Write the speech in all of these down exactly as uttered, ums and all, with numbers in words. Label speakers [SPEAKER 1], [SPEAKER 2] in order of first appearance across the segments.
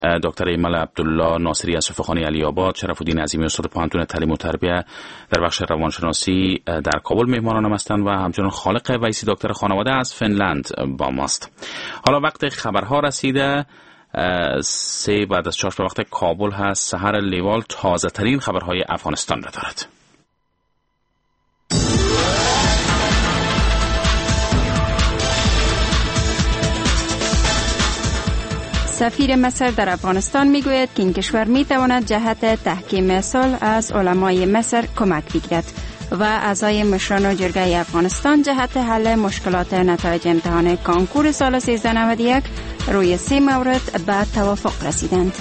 [SPEAKER 1] دکتر ایمل عبدالله ناصری از صفحه‌خانه علی آباد، شرف الدین عظیمی استاد پانتون تعلیم و تربیت در بخش روانشناسی در کابل مهمانانم هستند و همچنین خالق ویسی دکتر خانواده از فنلند با ماست. حالا وقت خبرها رسیده، سه بعد از چهار وقت کابل هست. سحر لیوال تازه ترین خبرهای افغانستان را دارد.
[SPEAKER 2] سفیر مصر در افغانستان میگوید که این کشور میتواند جهت تحکیم صلح از علمای مصر کمک بگیرد و اعضای مشران جرگه افغانستان جهت حل مشکلات نتایج امتحان کانکور سال سیزده نود و یک روی سه مورد به توافق رسیدند.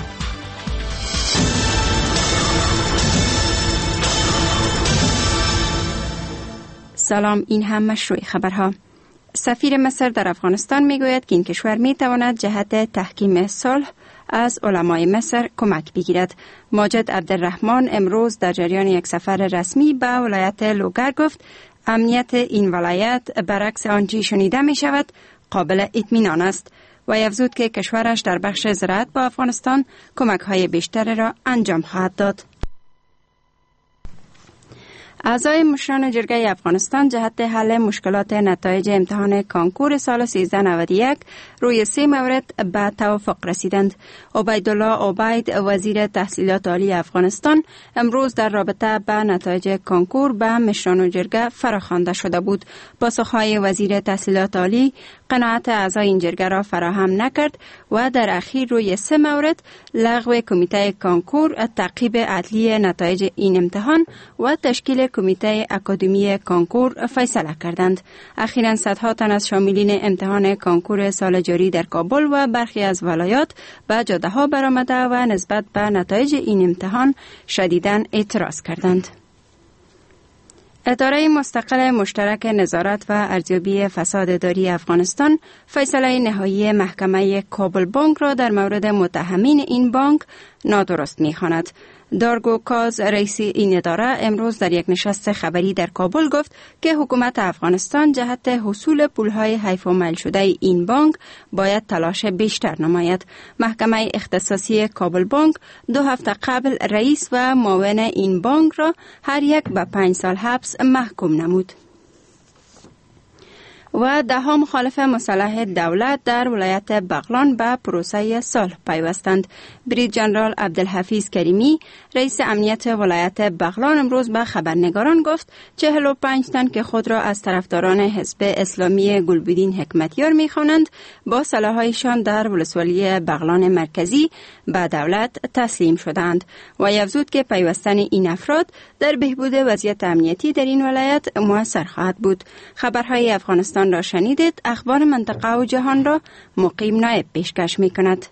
[SPEAKER 2] سلام، این هم مشروع خبرها. سفیر مصر در افغانستان میگوید که این کشور میتواند جهت تحکیم صلح از علمای مصر کمک بگیرد. ماجد عبدالرحمن امروز در جریان یک سفر رسمی به ولایت لوگر گفت امنیت این ولایت برعکس آنچه شنیده می شود قابل اطمینان است و افزود که کشورش در بخش زراعت با افغانستان کمک های بیشتر را انجام خواهد داد. اعضای مشران جرگه افغانستان جهت حل مشکلات نتایج امتحان کانکور سال سیزده نود و یک روی سه مورد به توافق رسیدند. عبیدالله عبید وزیر تحصیلات عالی افغانستان امروز در رابطه به نتایج کانکور به مشران جرگه فراخوانده شده بود. پاسخهای وزیر تحصیلات عالی قناعت اعضای این جرگه را فراهم نکرد و در اخیر روی سه مورد لغو کمیته کانکور، تعقیب عدلی نتایج این امتحان و تشکیل کمیته اکادمی کانکور فیصله کردند. اخیراً صدها تن از شاملین امتحان کانکور سال جاری در کابل و برخی از ولایات به جاده ها برآمده و نسبت به نتایج این امتحان شدیداً اعتراض کردند. اداره مستقل مشترک نظارت و ارزیابی فساد اداری افغانستان فیصله نهایی محکمه کابل بانک را در مورد متهمین این بانک نادرست می‌خواند. دارگو کاز رئیس این اداره امروز در یک نشست خبری در کابل گفت که حکومت افغانستان جهت حصول پولهای حیف و میل شده این بانک باید تلاش بیشتر نماید. محکمه اختصاصی کابل بانک دو هفته قبل رئیس و معاون این بانک را هر یک به پنج سال حبس محکوم نمود. و دهها مخالف مسلح دولت در ولایت بغلان به پروسه صلح پیوستند. بریگادیر جنرال عبدالحفیظ کریمی رئیس امنیت ولایت بغلان امروز به خبرنگاران گفت چهل و پنج تن که خود را از طرفداران حزب اسلامی گلبدین حکمتیار می‌خوانند با سلاح‌هایشان در ولسوالی بغلان مرکزی به دولت تسلیم شدند و افزود که پیوستن این افراد در بهبود وضعیت امنیتی در این ولایت موثر خواهد بود. خبرهای افغانستان را شنیدید. اخبار منطقه و جهان را مقیم نایب پیشکش می کند.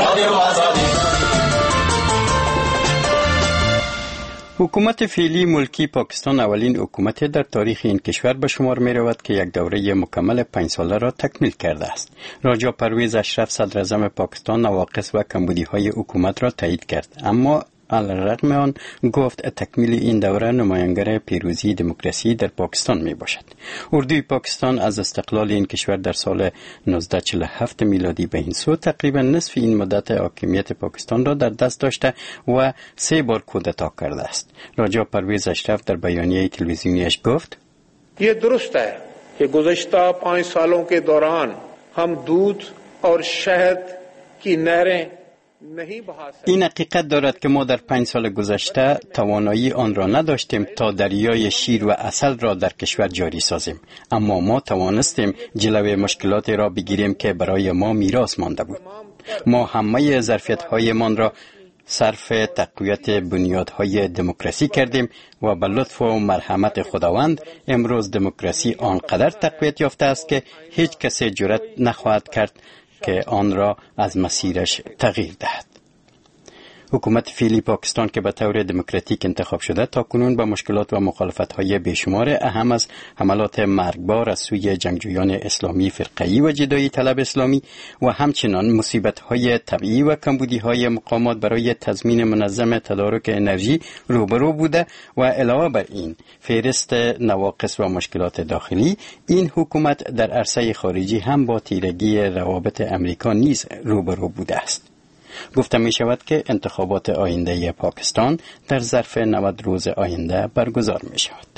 [SPEAKER 3] حکومت فعلی ملکی پاکستان اولین حکومت در تاریخ این کشور به شمار می رود که یک دوره مکمل پنج ساله را تکمیل کرده است. راجا پرویز اشرف صدر اعظم پاکستان نواقص و کمبودی های حکومت را تایید کرد، اما علیرغم آن گفت تکمیل این دوره نمایانگر پیروزی دموکراسی در پاکستان می باشد. اردوی پاکستان از استقلال این کشور در سال نوزده چهل و هفت میلادی به این سو تقریبا نصف این مدت حاکمیت پاکستان را در دست داشته و سه بار کودتا کرده است. راجا پرویز اشرف در بیانیه تلویزیونیش گفت
[SPEAKER 4] یہ درست ہے کہ گزشتہ پانچ سالوں کے دوران ہم دودھ اور شہد کی نہریں
[SPEAKER 3] این حقیقت دارد که ما در پنج سال گذشته توانایی آن را نداشتیم تا دریای شیر و عسل را در کشور جاری سازیم، اما ما توانستیم جلوی مشکلات را بگیریم که برای ما میراث مانده بود. ما همه ظرفیت‌هایمان را صرف تقویت بنیادهای دموکراسی کردیم و به لطف و مرحمت خداوند امروز دموکراسی آنقدر تقویت یافته است که هیچ کسی جرأت نخواهد کرد که آن را از مسیرش تغییر دهد. حکومت فعلی پاکستان که به طور دموکراتیک انتخاب شده تا کنون با مشکلات و مخالفت‌های بیشمار اهم از حملات مرگبار از سوی جنگجویان اسلامی فرقه‌ای و جدایی طلب اسلامی و همچنان مصیبت‌های طبیعی و کمبودی‌های مقامات برای تضمین منظم تدارک انرژی روبرو بوده و علاوه بر این فهرست نواقص و مشکلات داخلی، این حکومت در عرصه خارجی هم با تیرگی روابط امریکا نیز روبرو بوده است. گفته می شود که انتخابات آینده پاکستان در ظرف نود روز آینده برگزار می شود.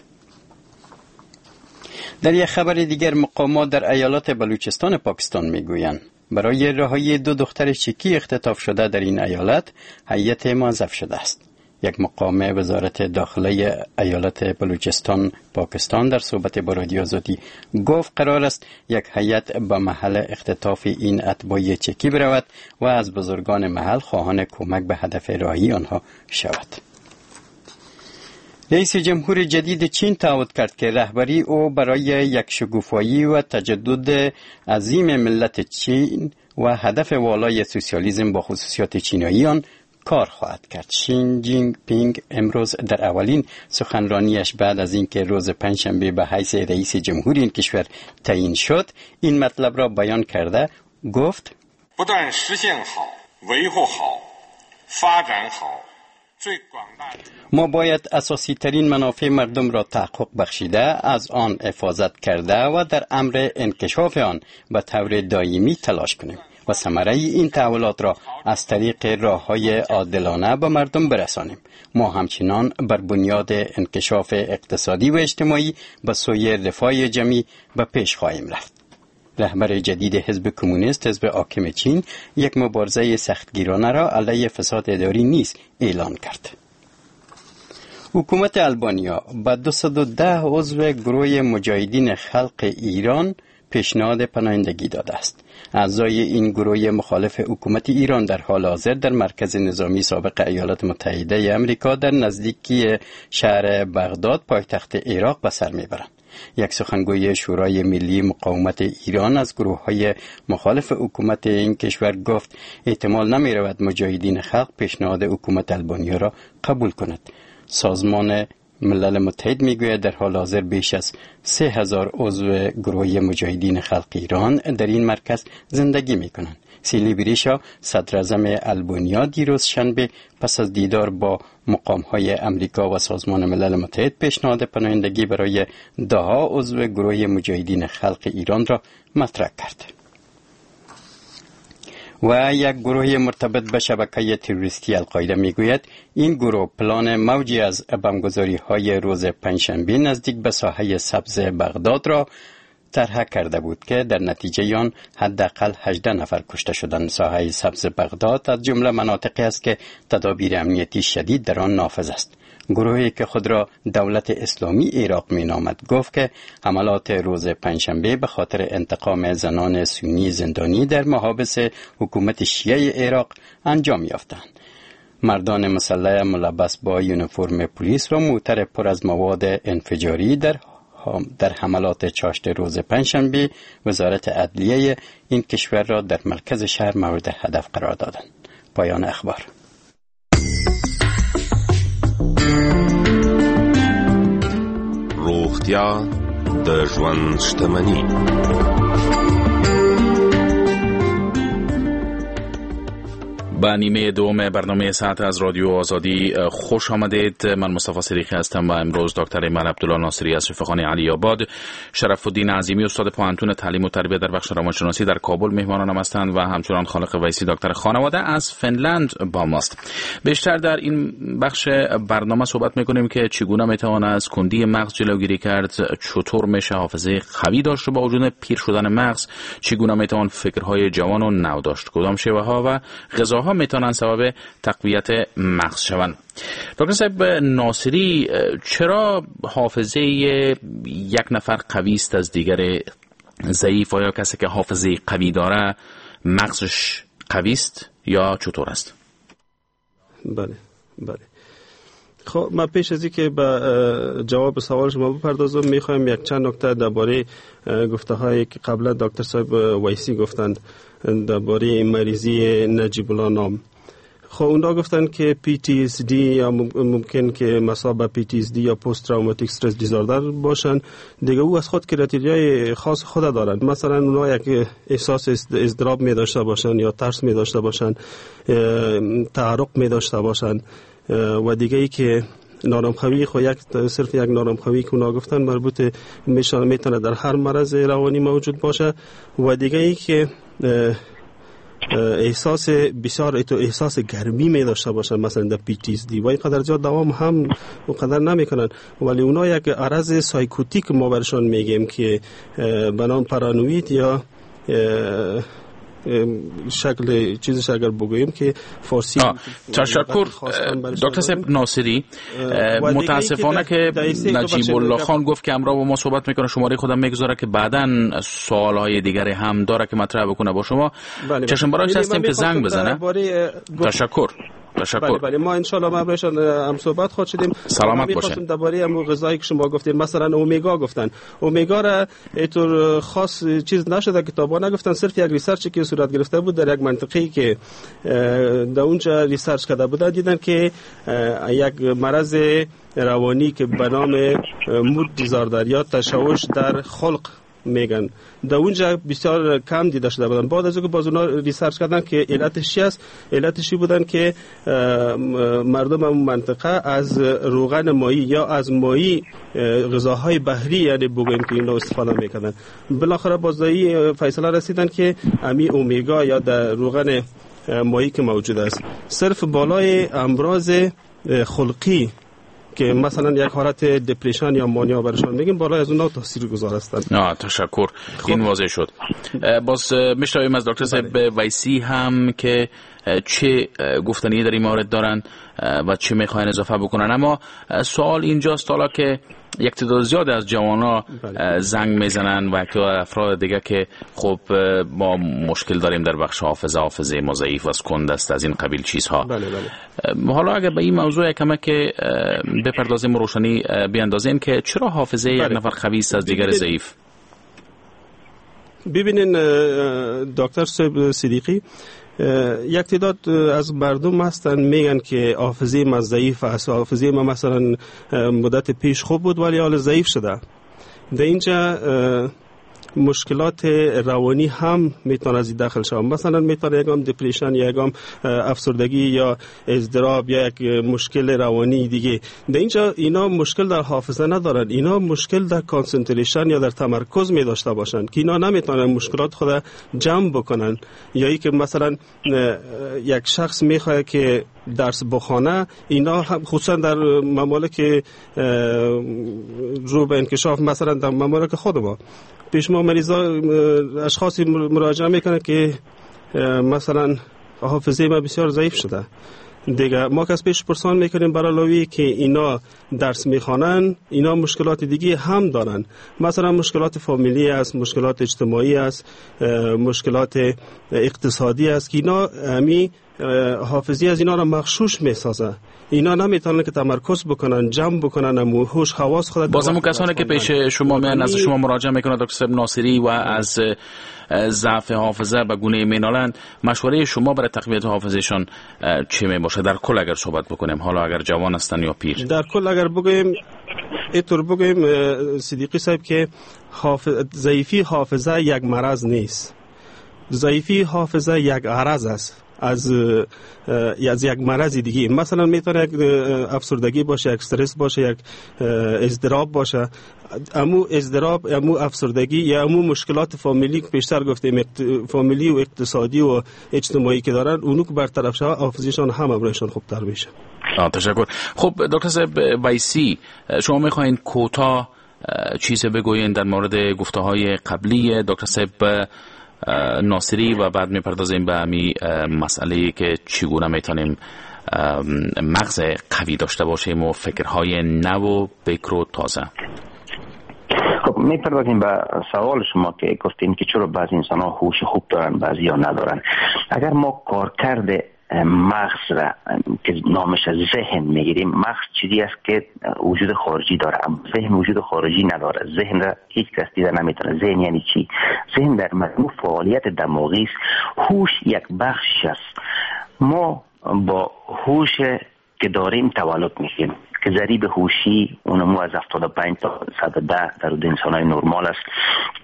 [SPEAKER 3] در یک خبر دیگر مقامات در ایالات بلوچستان پاکستان می گویند برای رهایی دو دختر چیکی اختطاف شده در این ایالت هیئت موظف شده است. یک مقام وزارت داخله ایالت بلوچستان پاکستان در صحبت با رادیو آزادی گفت قرار است یک هیئت به محل اختطاف این اتباع چکی برود و از بزرگان محل خواهان کمک به هدف رهایی آنها شود. رئیس جمهور جدید چین تعهد کرد که رهبری او برای یک شکوفایی و تجدد عظیم ملت چین و هدف والای سوسیالیسم با خصوصیات چینایی آن کار خواهد کرد. شین جینگ پینگ امروز در اولین سخنرانیش بعد از اینکه روز پنجشنبه به حیث رئیس جمهور این کشور تعیین شد این مطلب را بیان کرده گفت ما باید اساسی ترین منافع مردم را تحقق بخشیده از آن حفاظت کرده و در امر انکشاف آن به طور دائمی تلاش کنیم و ثمره این تحولات را از طریق راه‌های عادلانه به مردم برسانیم. ما همچنان بر بنیاد انکشاف اقتصادی و اجتماعی به سوی رفاه جمعی به پیش خواهیم رفت. رهبر جدید حزب کمونیست حزب حاکم چین یک مبارزه سختگیرانه را علیه فساد اداری نیز اعلان کرد. حکومت آلبانیا به دویست و ده عضو گروه مجاهدین خلق ایران پیشنهاد پناهندگی داده است. اعضای این گروه مخالف حکومت ایران در حال حاضر در مرکز نظامی سابق ایالات متحده آمریکا در نزدیکی شهر بغداد پایتخت عراق به سر میبرند. یک سخنگوی شورای ملی مقاومت ایران از گروه‌های مخالف حکومت این کشور گفت احتمال نمی‌رود مجاهدین خلق پیشنهاد حکومت آلبانیا را قبول کند. سازمان ملل متحد میگوید در حال حاضر بیش از سه هزار عضو گروه مجاهدین خلق ایران در این مرکز زندگی میکنند. سیلی بریشا صدر اعظم آلبانیا دیروز شنبه پس از دیدار با مقام‌های امریکا و سازمان ملل متحد پیشنهاد پناهندگی برای ده ها عضو گروه مجاهدین خلق ایران را مطرح کرد. و یک گروه مرتبط به شبکه تروریستی القاعده میگوید این گروه پلان موجی از بمبگذاری های روز پنجشنبه نزدیک به ساحه سبز بغداد را طرح کرده بود که در نتیجه آن حداقل هجده نفر کشته شدند. ساحه سبز بغداد از جمله مناطقی است که تدابیر امنیتی شدید در آن نافذ است. گروهی که خود را دولت اسلامی عراق می نامد گفت که حملات روز پنجشنبه به خاطر انتقام زنان سنی زندانی در محابس حکومت شیعه عراق انجام یافتند. مردان مسلح ملبس با یونیفرم پلیس را موتر پر از مواد انفجاری در در حملات چاشت روز پنجشنبه وزارت عدلیه این کشور را در مرکز شهر مورد هدف قرار دادند. پایان اخبار.
[SPEAKER 5] روغتیا د ژوند شتمني.
[SPEAKER 1] با نیمه دوم برنامه ساعت از رادیو آزادی خوش آمدید. من مصطفی صدیقی هستم و امروز دکتر ایمن عبدالله ناصری از شفاخانه علی آباد، شرف الدین عظیمی استاد پوهنتون تعلیم و تربیت در بخش روانشناسی در کابل مهمانانم هستند و همچنان خالق ویسی دکتر خانواده از فنلند با ماست. بیشتر در این بخش برنامه صحبت میکنیم که چگونه میتوان از کندی مغز جلوگیری کرد، چطور میشه حافظه قوی داشت با وجود پیر شدن مغز، چگونه میتوان فکرهای جوان و نو داشت، کدام شیوه ها و غذاها میتونن سبب تقویت مغز شوند. دکتر صاحب ناصری، چرا حافظه یک نفر قوی است از دیگر ضعیف؟ آیا کسی که حافظه قوی داره مغزش قوی است یا چطور است؟
[SPEAKER 6] بله بله. خب من پیش از اینکه به جواب سوال شما بپردازم میخوایم یک چند نکته درباره گفته هایی که قبلا دکتر صاحب ویسی گفتند درباره مریضی نجیب الله نام. خب اونا گفتن که پی تی اس دی یا ممکن که مصاب پی تی اس دی یا پست تروماتیک استرس دیزاردر باشن دیگه. او از خود کرایتریای خاص خود دارن. مثلا اونا یک احساس اضطراب می داشته باشن یا ترس می داشته باشن، تعرق می داشته باشن و دیگه ای که نارمخوی خو یک صرف یک نارمخوی که اونا گفتن مربوط میشن میتونه در هر مرض روانی موجود باشه و دیگه ای که احساس بسیار تو احساس گرمی می داشته باشن، مثلا در پی تی اس دی و اینقدر زیاد دوام هم اونقدر نمیکنن، ولی اونا یک عرض سایکوتیک ما برشان میگیم که به نام پارانوید یا شکل چیزش اگر بگوییم که فارسی.
[SPEAKER 1] تشکر دکتر صاحب ناصری. متاسفانه که نجیب الله خان گفت که امروز با ما صحبت میکنه، شماره خودم میگذاره که بعداً سوالهای دیگری هم داره که مطرح بکنه با شما. چشم براش هستیم که زنگ بزنه. تشکر. تشکر.
[SPEAKER 6] بله بله ما ان شاء الله ما برشان هم صحبت خواهد شدیم.
[SPEAKER 1] سلامت باشین.
[SPEAKER 6] درباره هم غذایی که شما گفتین، مثلا اومگا گفتن، اومگا را اینطور خاص چیز نشده، کتابا نگفتن، صرف یک ریسرچی که صورت گرفته بود در یک منطقه‌ای که در اونجا ریسرچ کرده بودن، دیدن که یک مرض روانی که به نام مود دیزاردر یا تشوش در خلق میگن در اونجا بسیار کم دیده شده بودن. بعد از اینکه باز اونا ریسرچ کردن که علتش چی است، علتش بودن که مردم اون منطقه از روغن ماهی یا از ماهی غذاهای بحری یعنی بگویم که اینا استفاده میکردن. بالاخره باز این فیصله رسیدن که امی اومگا یا در روغن ماهی که موجود است صرف بالای امراض خلقی که مثلا یک حالت دپرشن یا مانیا برشان میگیم بالای از اونها تاثیرگذار هستند.
[SPEAKER 1] آه تشکر. این واضح شد. باز میشنویم از دکتر صاحب ویسی هم که چه گفتنی در این مورد دارن و چه میخواین اضافه بکنن. اما سوال اینجاست حالا که یک تعداد زیاد از جوانا زنگ میزنن و یک افراد دیگه که خب ما مشکل داریم در بخش حافظه، حافظه ما ضعیف و کند است، از این قبیل چیزها.
[SPEAKER 6] بله بله.
[SPEAKER 1] حالا اگر به این موضوع کمه که بپردازیم روشنی بیاندازیم که چرا حافظه بله. یک نفر قوی است از دیگر ضعیف؟
[SPEAKER 6] ببینین دکتر صاحب صدیقی، یک تعداد از مردم هستن میگن که حافظه ما ضعیف است، حافظه ما مثلا مدت پیش خوب بود ولی حالا ضعیف شده. در اینجا مشکلات روانی هم میتونه از داخل شود، مثلا میتونه یکم دپرشن یا یکم افسردگی یا اضطراب یا یک مشکل روانی دیگه. در اینجا اینا مشکل در حافظه ندارن، اینا مشکل در کانسنتریشن یا در تمرکز می داشته باشن که اینا نمیتونن مشکلات خود جمع بکنن. یا ای که مثلا یک شخص میخواد که درس بخونه، اینا خصوصا در ممالک رو به انکشاف، مثلا در ممالک خود ما پیش ما مریضا اشخاصی مراجعه میکنه که مثلا حافظه ما بسیار ضعیف شده دیگه. ما کس پیش پرسان میکنیم برای لوی که اینا درس میخوانن، اینا مشکلات دیگه هم دارن، مثلا مشکلات فامیلی است، مشکلات اجتماعی است، مشکلات اقتصادی است که اینا همی حافظی از اینا را مغشوش میسازه. اینا نمیتونن که تمرکز بکنن، جمع بکنن، امو هوش حواس خود.
[SPEAKER 1] بازم کسانی که پیش شما میان از شما مراجعه میکنن دکتر صاحب ناصری و از ضعف حافظه به گونه مینالند، مشوره شما برای تقویت حافظهشان چه می باشه در کل اگر صحبت بکنیم، حالا اگر جوان هستن یا پیر؟
[SPEAKER 6] در کل اگر بگویم اینطور بگویم صدیقی صاحب که حافظ... ضعیفی حافظه یک مرض نیست، ضعیفی حافظه یک عرض است از از یک مرض دیگه. مثلا میتونه یک افسردگی باشه، یک استرس باشه، یک اضطراب باشه. امو اضطراب، امو افسردگی یا امو مشکلات فامیلی که پیشتر گفتیم فامیلی و اقتصادی و اجتماعی که دارن، اونو که برطرف شه حافظه‌شان هم امرشان خوبتر میشه.
[SPEAKER 1] تشکر. خب دکتر صاحب ویسی، شما میخواین کوتاه چیزی بگوین در مورد گفته‌های قبلی دکتر صاحب ناصری و بعد میپردازیم به همین مسئله که چگونه میتونیم مغز قوی داشته باشیم و فکرهای نو و بکر و تازه.
[SPEAKER 7] خب میپردازیم به سوال شما که گفتین که چرا بعضی انسان ها هوش خوب دارن بعضی ها ندارن. اگر ما کار کرده مغز را که نامش از ذهن میگیریم، مغز چیزی است که وجود خارجی داره، ذهن وجود خارجی نداره. ذهن را هیچ کس دیده نمیتونه. ذهن یعنی چی؟ ذهن در مجموع فعالیت دماغی است. هوش یک بخش است. ما با هوش که داریم تولد میشیم که ضریب هوشی اونمو از هفتاد و پنج تا صد و ده در حد انسان‌های نرمال است.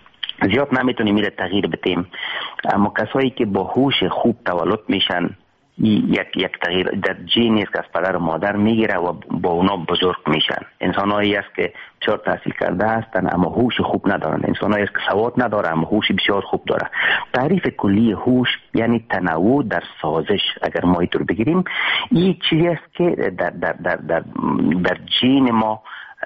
[SPEAKER 7] زیاد نمیتونیم میره تغییر بدیم، اما کسایی که با هوش خوب تولد میشن یک یک تغییر در جینی است که از پدر و مادر میگیره و با اونا بزرگ میشن. انسانایی است که بسیار تحصیل کرده هستند اما هوش خوب ندارن. انسانایی است که سواد نداره اما هوش بسیار خوب داره. تعریف کلی هوش یعنی تنوع در سازش. اگر ما اینطور بگیریم این چیزی است که در در در در, در جین ما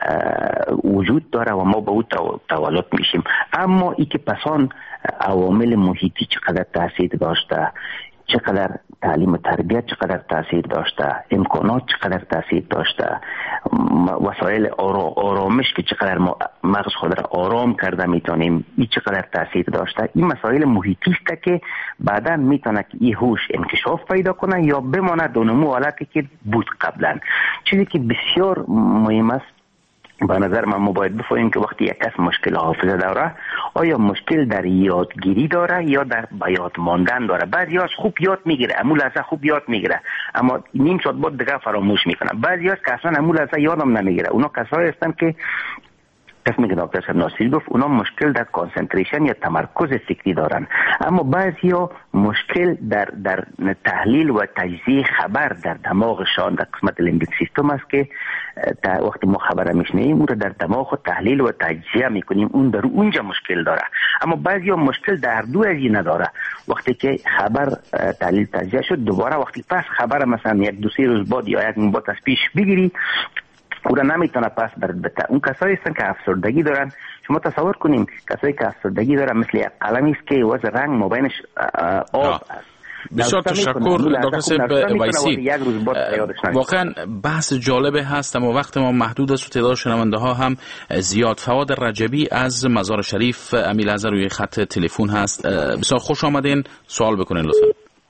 [SPEAKER 7] وجود داره و ما به او تولد میشیم. اما ای که پسان عوامل محیطی چقدر تاثیر داشته، چقدر تعلیم و تربیت چقدر تاثیر داشته، امکانات چقدر تاثیر داشته، وسایل آرامش که چقدر مغز خود را آرام کرده میتونیم این چقدر تاثیر داشته. این مسائل محیطی است که بعدا میتونه که این هوش انکشاف پیدا کنه یا بمانه دونمو حالتی که بود قبلا. چیزی که بسیار مهم است به نظر من ما باید بفهمیم که وقتی یک کس مشکل حافظه داره آیا مشکل در یادگیری داره یا در به یاد ماندن داره. بعضیاش خوب یاد میگیره، امو لحظه خوب یاد میگیره اما نیم ساعت بعد دیگه فراموش میکنه. بعضیاش که اصلا امو لحظه یادم نمیگیره. اونا کسایی هستن که قسمی که دکتر صاحب ناصری گفت اونا مشکل در کانسنتریشن یا تمرکز فکری دارن، اما بعضیا مشکل در در تحلیل و تجزیه خبر در دماغشان در قسمت لیمبیک سیستم است که وقتی ما خبر میشنیم اون رو در دماغ تحلیل و تجزیه میکنیم، اون در اونجا مشکل داره. اما بعضیا مشکل در دو از این نداره. وقتی که خبر تحلیل تجزیه شد دوباره وقتی پس خبر مثلا یک دو سه روز بعد یا یک ماه بعد از پیش بگیری او را نمیتونه پس برد بته. اون کسایی هستن که افسردگی دارن. شما تصور کنیم کسایی که افسردگی دارن مثل یک قلمی است که وز رنگ مابینش آب است.
[SPEAKER 1] بسیار تشکر دکتر صاحب ویسی. واقعا بحث جالبه هست اما وقت ما محدود است و تعداد شنونده ها هم زیاد. فواد رجبی از مزار شریف امیرحضر روی خط تلفن هست. بسیار خوش آمدین. سوال بکنین لطفا.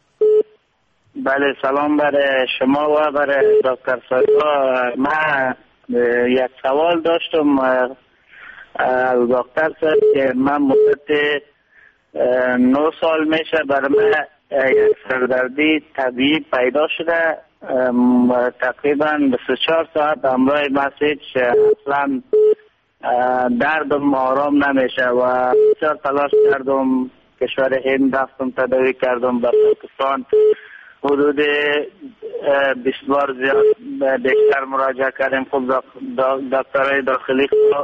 [SPEAKER 8] بله سلام برای شما و برای دکتر صاحب. من یک سوال داشتم از دکتر صاحب که من مدت نه سال میشه برای من یک سردردی طبیعی پیدا شده. تقریبا بیست و چهار ساعت همراه مسیج اصلا دردم آرام نمیشه و بسیار تلاش کردم. کشور هند رفتم تداوی کردم، به پاکستان حدود بیست بار زیاد بیشتر مراجعه کردیم. خب دکترهای داخلی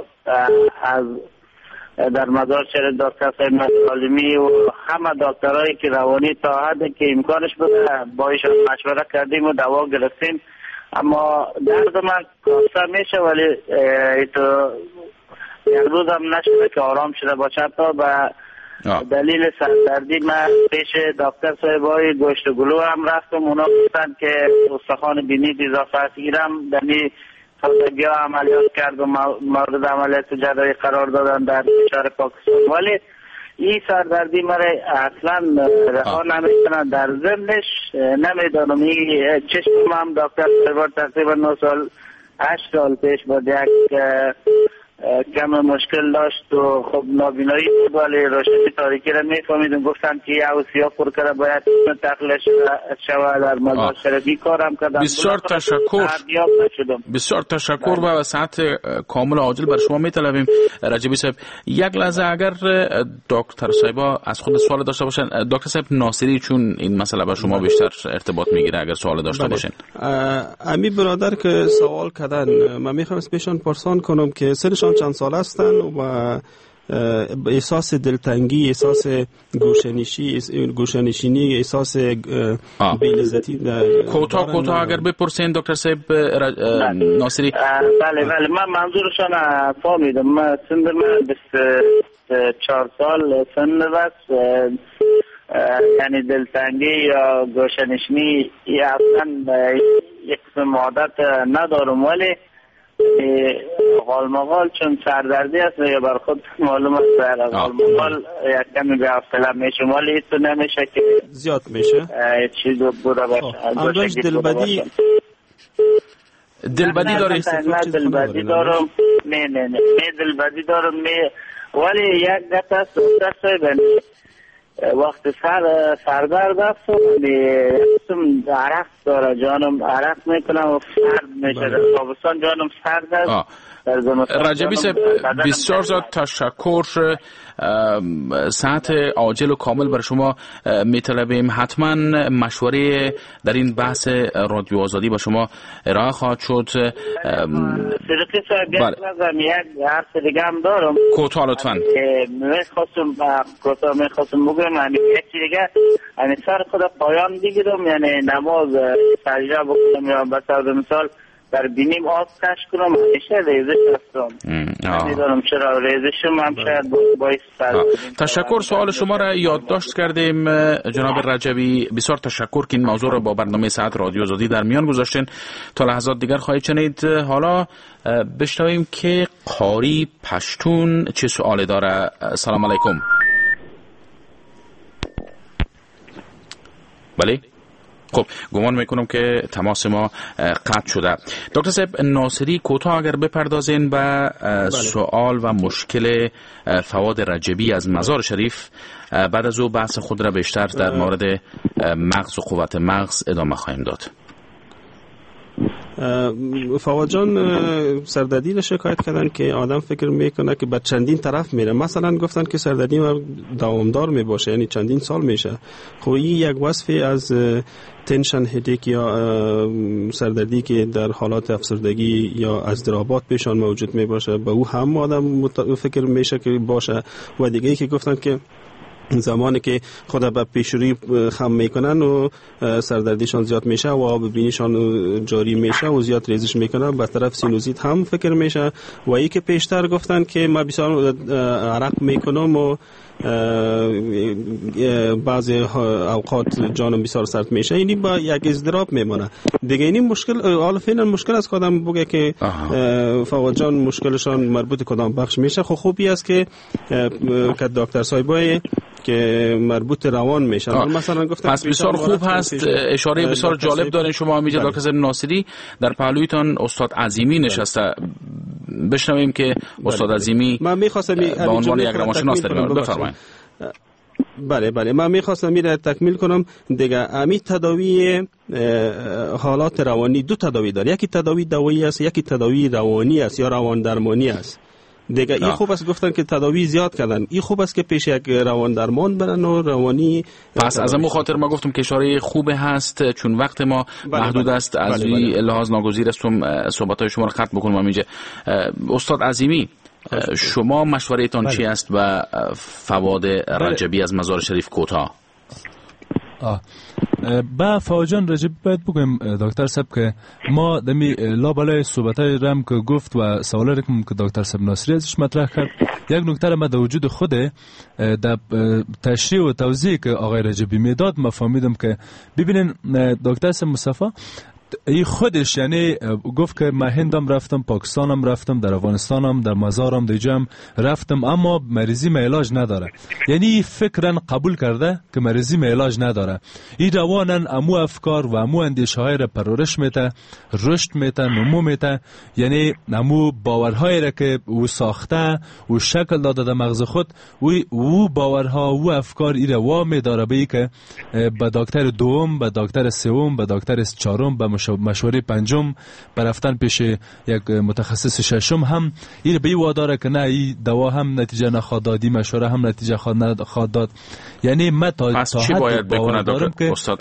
[SPEAKER 8] از در مزار شریف دکتر صاحب نصرالمی و همه دکترهایی که روانی تا حدی که امکانش بوده با ایشان مشوره کردیم و دوا گرفتیم اما درد من کاسته میشه ولی تو یک روز هم نشده که آرام شده باشه. تا به دلیل سردردی من پیش دکتر صاحبای گوشت گلو هم رفتم. اونا گفتن که استخوان بینی اضافه است. ایرم دنی تازگی ها عملیات کرد و مورد عملیات جراحی قرار دادن در کشور پاکستان ولی این سردردی مرا اصلا رها نمیکنه. در ضمنش نمیدانم این چشم هم دکتر صاحب تقریبا نه سال هشت سال پیش بود یک کم مشکل داشت و خب نابینایی بود ولی روشنی تاریکی را میفهمیدم. گفتن که یه سیاه پر کرده باید تقلیل شود در مزار شریفی کارم کردم.
[SPEAKER 1] بسیار تشکر بسیار تشکر و وسعت کامل عاجل بر شما میطلبیم رجبی صاحب. یک لحظه اگر دکتر صاحبا از خود سوال داشته باشن. دکتر صاحب ناصری چون این مسئله با شما بیشتر ارتباط میگیره اگر سوال داشته باشین.
[SPEAKER 6] امی برادر که سوال کردن من میخوام اسمشون پرسان کنم که سرشان چند سال هستن و احساس دلتنگی، احساس گوشنشی، گوشنشینی، احساس بی‌لذتی
[SPEAKER 1] کوتاه کوتاه اگر بپرسین دکتر صاحب ناصری.
[SPEAKER 8] بله بله من منظورشان فهمیدم. من سن من بیست و چهار سال سن است یعنی دلتنگی یا گوشنشینی یا اصلا یک قسم عادت ندارم ولی غال مغال چون سردردی است یا بر خود معلوم است در غال مغال یک کمی به افصله میشه ولی تو نمیشه که
[SPEAKER 6] زیاد میشه
[SPEAKER 8] چیز بوده باشه.
[SPEAKER 6] البته دلبدی
[SPEAKER 1] دلبدی داری؟
[SPEAKER 8] نه دلبدی دارم نه نه نه دلبدی دارم ولی یک گفت است دست وقت سر سردرد است و یکم عرق داره، جانم عرق میکنم و سرد میشه. در تابستان جانم سرد است.
[SPEAKER 1] رجبی صاحب بسیار زیاد تشکر. ساعت عاجل و کامل بر شما میطلبیم. حتما مشوره در این بحث رادیو آزادی با شما ارائه خواهد شد.
[SPEAKER 8] صدقی صاحب یک حرف دیگه هم دارم
[SPEAKER 1] کوتاه لطفا.
[SPEAKER 8] میخواستم کوتاه میخواستم بگم یک چیز دیگه، یعنی سر خود پایان بگیرم، یعنی نماز سجده بکنم یا به طور مثال در بینیم آب کش کنم، همیشه ریزش هستم. نمیدونم چرا ریزشم هم شاید باعث سرد.
[SPEAKER 1] تشکر. سوال شما را یادداشت کردیم جناب رجبی. بسیار تشکر که این موضوع را با برنامه ساعت رادیو آزادی در میان گذاشتین. تا لحظات دیگر خواهید شنید. حالا بشنویم که قاری پشتون چه سوالی داره. سلام علیکم. بله، خب گمان میکنم که تماس ما قطع شده. دکتر صاحب ناصری کوتاه اگر بپردازین به سوال و مشکل فواد رجبی از مزار شریف، بعد از او بحث خود را بیشتر در مورد مغز و قوت مغز ادامه خواهیم داد.
[SPEAKER 6] فواد جان سردردی را شکایت کردن که آدم فکر میکنه که به چندین طرف میره. مثلا گفتن که سردردی دوامدار میباشه، یعنی چندین سال میشه. خب این یک وصفی از تنشن هدیک یا سردردی که در حالات افسردگی یا اضطرابات پیشان موجود میباشه، به او هم آدم فکر میشه که باشه. و دیگه ای که گفتن که زمانی که خود به پیشروی خم میکنن و سردردیشان زیاد میشه و آب بینیشان جاری میشه و زیاد ریزش میکنه، به طرف سینوزیت هم فکر میشه. و ای که پیشتر گفتن که ما بسیار عرق میکنم و بعضی اوقات جانم بسیار سرد میشه، اینی با یک اضطراب میمونه دیگه. اینی مشکل حالا فعلا مشکل از کدام بگه که فواد جان مشکلشان مربوط کدام بخش میشه. خب خوبی است که که دکتر صاحبای که مربوط روان میشن مثلا گفتن
[SPEAKER 1] پس بسیار خوب هست. اشاره بسیار جالب دارین شما میگه دکتر صاحب ناصری. در پهلویتان استاد عظیمی نشسته. بشنویم که استاد عظیمی
[SPEAKER 6] من می‌خواستم
[SPEAKER 1] به عنوان یک روانشناس داریم. بفرمایید.
[SPEAKER 6] بله بله من می‌خواستم میره تکمیل کنم دیگه. امی تداوی حالات روانی دو تداوی داره، یکی تداوی دوایی است، یکی تداوی روانی است یا روان درمانی است دیگه. این خوب است گفتن که تداوی زیاد کردن، این خوب است که پیش یک روان درمان برن و روانی.
[SPEAKER 1] پس از همون خاطر ما گفتم که اشاره خوبه هست، چون وقت ما بله محدود بله است. از این بله لحاظ ناگزیر استم صحبت‌های شما رو ختم بکنم. اینجا استاد عظیمی شما مشوره‌تان بله. چی است و فواد رجبی از مزار شریف کوتاه؟
[SPEAKER 9] با فوجان رجبی باید بگویم دکتر صاحب که ما دمی لابلای صحبتای رم که گفت و سوالی رکم که دکتر صاحب ناصری ازش مطرح کرد، یک نکته را ما در وجود خوده در تشریح و توضیح که آقای رجبی میداد ما فهمیدم که ببینین دکتر صاحب مصطفی ای خودش یعنی گفت که من هندم رفتم، پاکستانم رفتم، در افغانستانم، در مزارم دیجم رفتم، اما مریضی ما علاج نداره. یعنی فکرن قبول کرده که مریضی ما علاج نداره. این روانن امو افکار و امو اندیشه های را پرورش میته، رشد میته، نمو میته. یعنی امو باورهای را که او ساخته و شکل داده در مغز خود، او باورها و افکار ای را وامی داره به ای که به دکتر دوم، به دکتر سوم، به دکتر چهارم، به مشوره پنجم برفتن پیش یک متخصص ششم هم این به واداره که نه این دوا هم نتیجه نخواد داد، مشوره هم نتیجه خواهد داد. یعنی من تا
[SPEAKER 1] پس چی باید بکنه دکتر استاد؟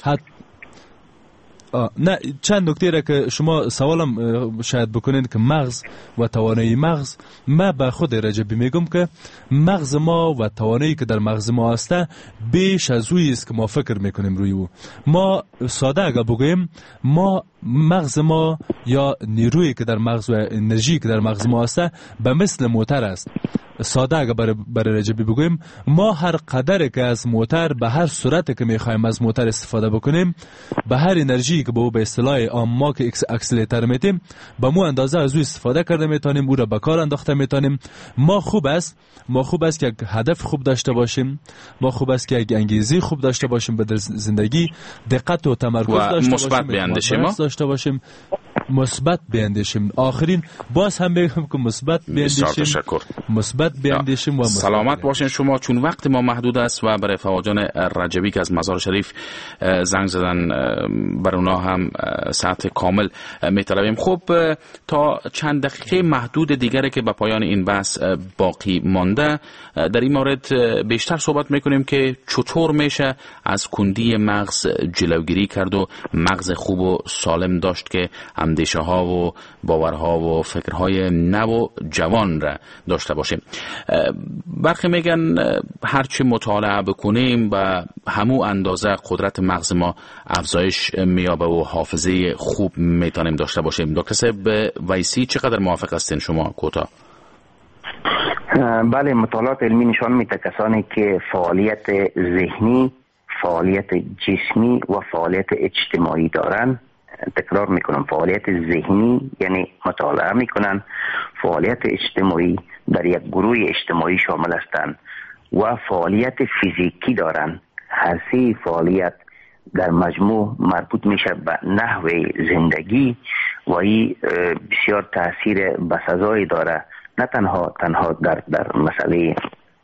[SPEAKER 9] نه چند نکته را که شما سوالم شاید بکنید که مغز و توانایی مغز، ما به خود رجبی میگم که مغز ما و توانایی که در مغز ما هسته بیش از اویی است که ما فکر میکنیم روی او. ما ساده اگه بگویم ما مغز ما یا نیرویی که در مغز و انرژی که در مغز ما هسته به مثل موتر است. ساده اگه برای بر رجبی بگویم ما هر قدر که از موتر به هر صورت که میخوایم از موتر استفاده بکنیم، به هر انرژی که به به اصطلاح عام ما که اکسلراتور میتیم به مو اندازه از او استفاده کرده میتونیم، او را به کار انداخته میتونیم. ما خوب است ما خوب است که یک هدف خوب داشته باشیم، ما خوب است که یک انگیزه خوب داشته باشیم به زندگی، دقت و تمرکز داشته باشیم،
[SPEAKER 1] مثبت بیاندیشیم
[SPEAKER 9] داشته باشیم مثبت بیندیشیم. آخرین باز هم بگم که مثبت بیندیشیم، مثبت بیندیشیم و
[SPEAKER 1] سلامت باشین شما، چون وقت ما محدود است و برای فواجان رجبی که از مزار شریف زنگ زدن بر اونا هم ساعت کامل میطلبیم. خب تا چند دقیقه محدود دیگری که به پایان این بحث باقی مانده در این مورد بیشتر صحبت میکنیم که چطور میشه از کندی مغز جلوگیری کرد و مغز خوب و سالم داشت که اندیشه ها و باورها و فکرهای نو و جوان را داشته باشیم. برخی میگن هرچی مطالعه بکنیم و همو اندازه قدرت مغز ما افزایش میابه و حافظه خوب میتونیم داشته باشیم. دکتر صاحب ویسی چقدر موافق هستین شما کوتاه؟
[SPEAKER 7] بله، مطالعات علمی نشان میده کسانی که فعالیت ذهنی، فعالیت جسمی و فعالیت اجتماعی دارن، تکرار میکنم، فعالیت ذهنی یعنی مطالعه میکنن، فعالیت اجتماعی در یک گروه اجتماعی شامل هستند و فعالیت فیزیکی دارن. هر سه فعالیت در مجموع مربوط میشه به نحو زندگی و این بسیار تاثیر بسزایی داره، نه تنها تنها در در مسئله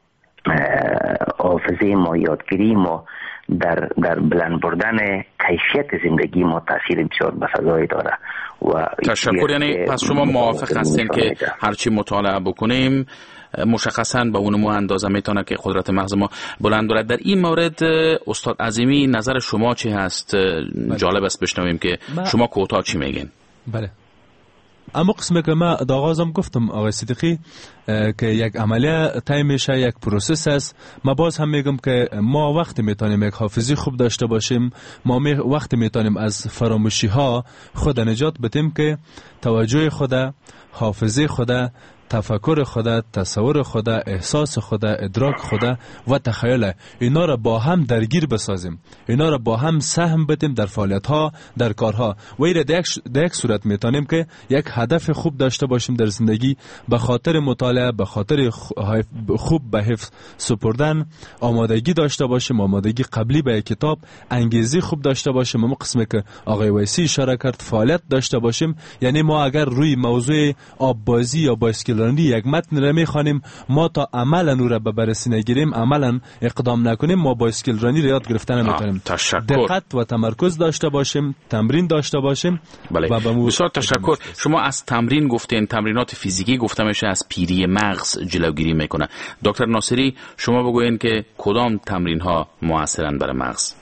[SPEAKER 7] حافظه ما، یادگیری ما، در در بلند بردن کیفیت زندگی ما تاثیر بسیار بسزایی داره. و
[SPEAKER 1] تشکر. یعنی پس شما موافق هستین که هرچی مطالعه بکنیم مشخصاً به اون مو اندازه میتونه که قدرت مغز ما بلند دارد. در این مورد استاد عظیمی نظر شما چی هست؟ بله. جالب است بشنویم که شما کوتاه چی میگین.
[SPEAKER 9] بله، اما قسمه که ما داغازم گفتم آقای صدیقی که یک عملیه طی میشه، یک پروسس است. ما باز هم میگم که ما وقتی میتونیم یک حافظه خوب داشته باشیم، ما می وقتی میتونیم از فراموشی ها خود نجات بدیم که توجه خود، حافظه خود، تفکر خود، تصور خود، احساس خود، ادراک خود و تخیل، اینا را با هم درگیر بسازیم، اینا را با هم سهم بدیم در فعالیت ها، در کارها و این در یک صورت میتونیم که یک هدف خوب داشته باشیم در زندگی، به خاطر مطالعه، به خاطر خوب به حفظ سپردن آمادگی داشته باشیم، آمادگی قبلی به کتاب، انگیزی خوب داشته باشیم. اما قسمی که آقای ویسی اشاره کرد فعالیت داشته باشیم، یعنی ما اگر روی موضوع آب بازی یا بایسکل یک متن را میخوانیم، ما تا عملا او را به بررسی نگیریم، عملا اقدام نکنیم، ما بایسکل رانی را یاد گرفتن نمیتونیم. دقت و تمرکز داشته باشیم، تمرین داشته باشیم.
[SPEAKER 1] بله. بسیار تشکر. شما از تمرین گفتین، تمرینات فیزیکی گفته میشه از پیری مغز جلوگیری میکنه. دکتر ناصری شما بگوین که کدام تمرین ها موثرن برای مغز؟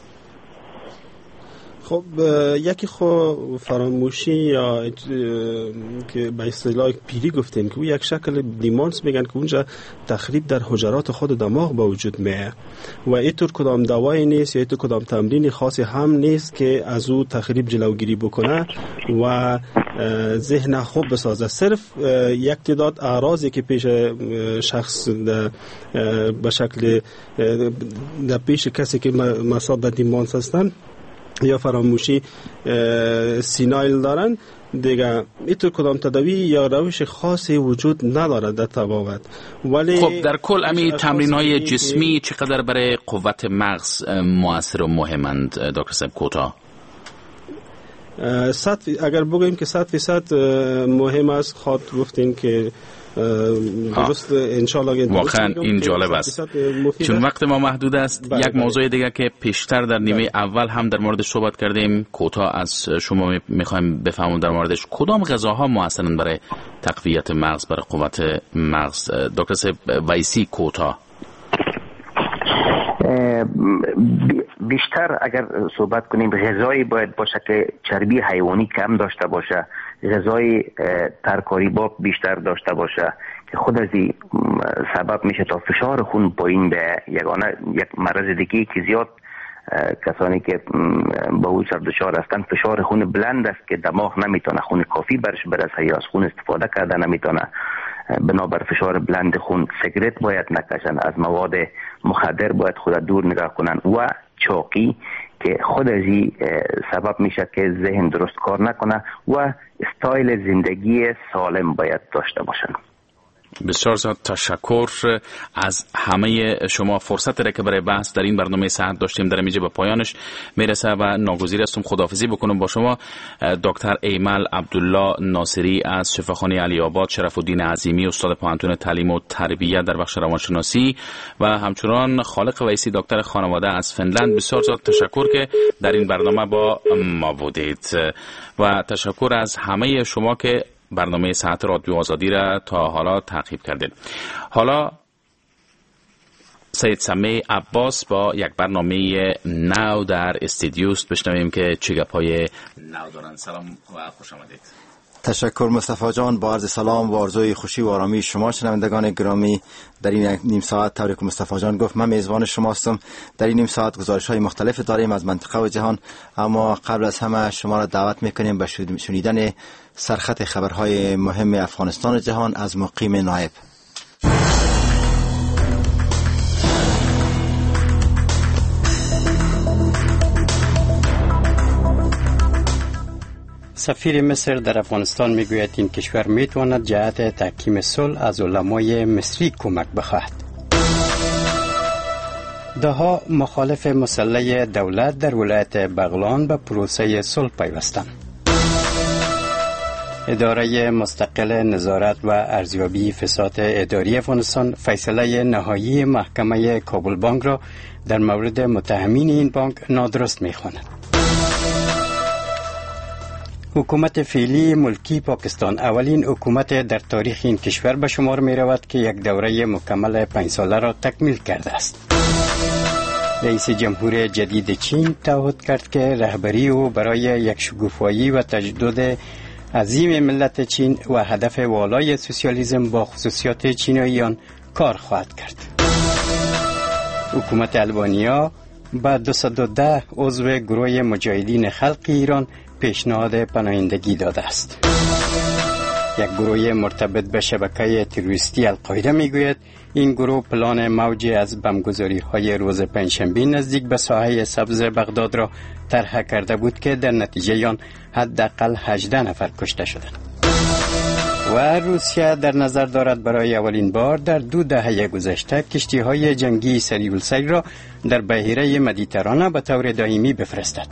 [SPEAKER 6] خب یکی خو فراموشی یا که به اصطلاح پیری گفتیم که او یک شکل دیمانس میگن که اونجا تخریب در حجرات خود دماغ به وجود میه و اینطور کدام دوایی نیست یا اینطور کدام تمرین خاصی هم نیست که از او تخریب جلوگیری بکنه و ذهن خوب بسازه. صرف یک تعداد اعراضی که پیش شخص به شکل در پیش کسی که مصاب دیمانس هستن یا فراموشی سینایل دارن دیگه اینطور کدام تداوی یا روش خاصی وجود نداره در طبابت. ولی
[SPEAKER 1] خب در کل امی تمرین های جسمی چقدر برای قوت مغز مؤثر و مهمند دکتر صاحب کوتاه؟
[SPEAKER 6] صد اگر بگوییم که صد فیصد مهم است، خواد گفتین که درست انشالله.
[SPEAKER 1] واقعا این جالب است چون وقت ما محدود است. بله یک موضوع دیگه که پیشتر در نیمه بله. اول هم در موردش صحبت کردیم، کوتاه از شما میخوایم بفهمون در موردش کدام غذاها موثرن برای تقویت مغز، برای قوت مغز. دکتر صاحب ویسی کوتاه.
[SPEAKER 7] بیشتر اگر صحبت کنیم غذایی باید باشه که چربی حیوانی کم داشته باشه، غذای ترکاری باب بیشتر داشته باشه که خود از این سبب میشه تا فشار خون پایین به یگانه یک مرض دیگه که زیاد کسانی که با او سر دچار هستند فشار خون بلند است که دماغ نمیتونه خون کافی برش برسه یا از خون استفاده کرده نمیتونه، بنابر فشار بلند خون سیگرت باید نکشن، از مواد مخدر باید خود دور نگاه کنن و چاقی که خود از این سبب میشه که ذهن درست کار نکنه و استایل زندگی سالم باید داشته باشن.
[SPEAKER 1] بسیار زیاد تشکر از همه شما. فرصت را که برای بحث در این برنامه صحت داشتیم در اینجا به پایانش میرسه و ناگزیر هستم خداحافظی بکنم با شما. دکتر ایمل عبدالله ناصری از شفاخانه علی آباد، شرف الدین عظیمی استاد پانتون تعلیم و تربیت در بخش روانشناسی و همچنان خالق ویسی دکتر خانواده از فنلند، بسیار زیاد تشکر که در این برنامه با ما بودید و تشکر از همه شما که برنامه ساعت رادیو آزادی را تا حالا تعقیب کردید. حالا سید سمی عباس با یک برنامه نو در استودیوست، بشنویم که چه گپ‌های نو دارن. سلام و خوش آمدید.
[SPEAKER 10] تشکر مصطفی جان، با عرض سلام و آرزوی خوشی و آرامی شما شنوندگان گرامی. در این نیم ساعت طوری که مصطفی جان گفت من میزبان شما هستم. در این نیم ساعت گزارش‌های مختلف داریم از منطقه و جهان، اما قبل از همه شما را دعوت می‌کنیم به شنیدن سرخط خبرهای مهم افغانستان و جهان از مقیم نایب.
[SPEAKER 3] سفیر مصر در افغانستان میگوید این کشور میتواند جهت تحکیم صلح از علمای مصری کمک بخواهد. دهها مخالف مسلح دولت در ولایت بغلان به پروسه صلح پیوستند. اداره مستقل نظارت و ارزیابی فساد اداری افغانستان فیصله نهایی محکمه کابل بانک را در مورد متهمین این بانک نادرست می‌خواند. حکومت فعلی ملکی پاکستان اولین حکومت در تاریخ این کشور به شمار می رود که یک دوره مکمل پنج ساله را تکمیل کرده است. رئیس جمهور جدید چین تعهد کرد که رهبری او برای یک شکوفایی و تجدد عظیم ملت چین و هدف والای سوسیالیسم با خصوصیات چیناییان کار خواهد کرد. حکومت البانیا با دویست و ده عضو گروه مجاهدین خلق ایران پیشنهاد پناهندگی داده است. یک گروه مرتبط به شبکه تروریستی القاعده میگوید این گروه پلان موج از بمبگذاری های روز پنجشنبه نزدیک به ساحه سبز بغداد را طرح کرده بود که در نتیجه آن حداقل هجده نفر کشته شدند. و روسیه در نظر دارد برای اولین بار در دو دهه گذشته کشتی های جنگی سریع السیر را در بحیره مدیترانه به طور دائمی بفرستد.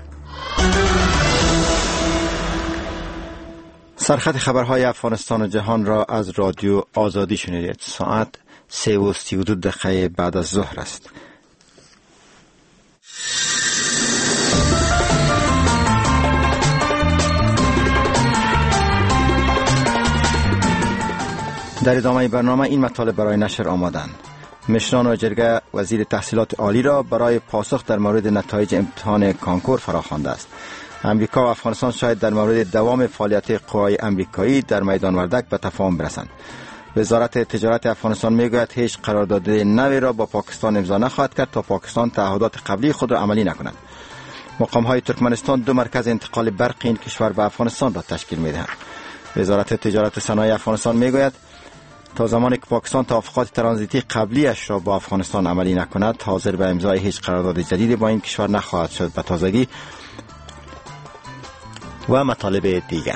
[SPEAKER 10] سرخط خبرهای افغانستان و جهان را از رادیو آزادی شنیدید. ساعت سه و سی و دو دقیقه بعد از ظهر است. در ادامه برنامه این مطالب برای نشر آمادند. مشران و جرگه وزیر تحصیلات عالی را برای پاسخ در مورد نتایج امتحان کانکور فراخوانده است. امریکا و افغانستان شاید در مورد دوام فعالیت قوای امریکایی در میدان وردک به تفاهم برسند. وزارت تجارت افغانستان میگوید هیچ قرارداد نوی را با پاکستان امضا نخواهد کرد تا پاکستان تعهدات قبلی خود را عملی نکند. مقام های ترکمنستان دو مرکز انتقال برق این کشور به افغانستان را تشکیل میدهند. وزارت تجارت و صنایع افغانستان میگوید تا زمانی که پاکستان توافقات ترانزیتی قبلیش را با افغانستان عملی نکند حاضر به امضای هیچ قرارداد جدیدی با این کشور نخواهد شد. به تازگی و مطالب دیگر.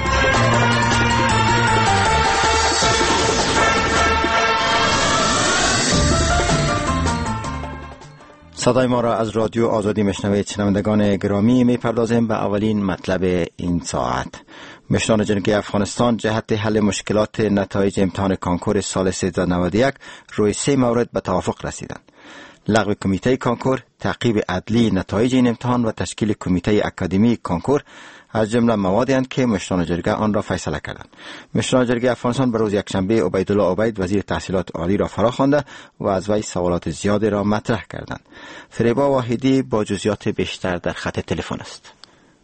[SPEAKER 10] صدای ما را از رادیو آزادی میشنوید. شنوندگان گرامی، میپردازیم به اولین مطلب این ساعت. مشران جنگی افغانستان جهت حل مشکلات نتایج امتحان کانکور سال سیزده نود و یک روی سه مورد به توافق رسیدند: لغو کمیته کانکور، تعقیب عدلی نتایج این امتحان و تشکیل کمیته اکادمی کانکور از جمله موادی اند که مشران جرگه آن را فیصله کردند. مشران جرگه افغانستان به روز یکشنبه عبیدالله عبید وزیر تحصیلات عالی را فراخوانده و از وی سوالات زیادی را مطرح کردند. فریبا واحدی با جزئیات بیشتر در خط تلفن است.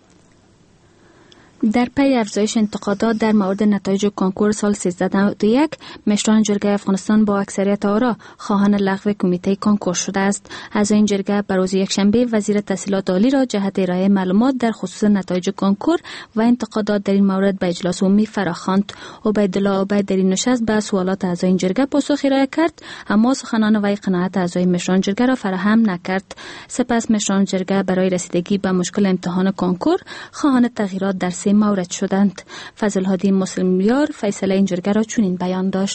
[SPEAKER 11] در پی افزایش انتقادات در مورد نتایج کنکور سال سیزده نود و یک، مشران جرگه افغانستان با اکثریت آرا خواهان لغو کمیته کنکور شده است. از این جرگه بر روز یکشنبه وزیر تحصیلات عالی را جهت ارائه معلومات در خصوص نتایج کنکور و انتقادات در این مورد به اجلاس عمومی فراخواند. عبیدالله عبید در این نشست به سوالات اعضای این جرگه پاسخ ارائه کرد، اما سخنان وی قناعت اعضای مشران جرگه را فراهم نکرد. سپس مشران جرگه برای رسیدگی به مشکل امتحان کنکور خواهان تغییرات در مورد شدند. فضل هادی مسلمیار فیصله این جرگه را چنین بیان داشت: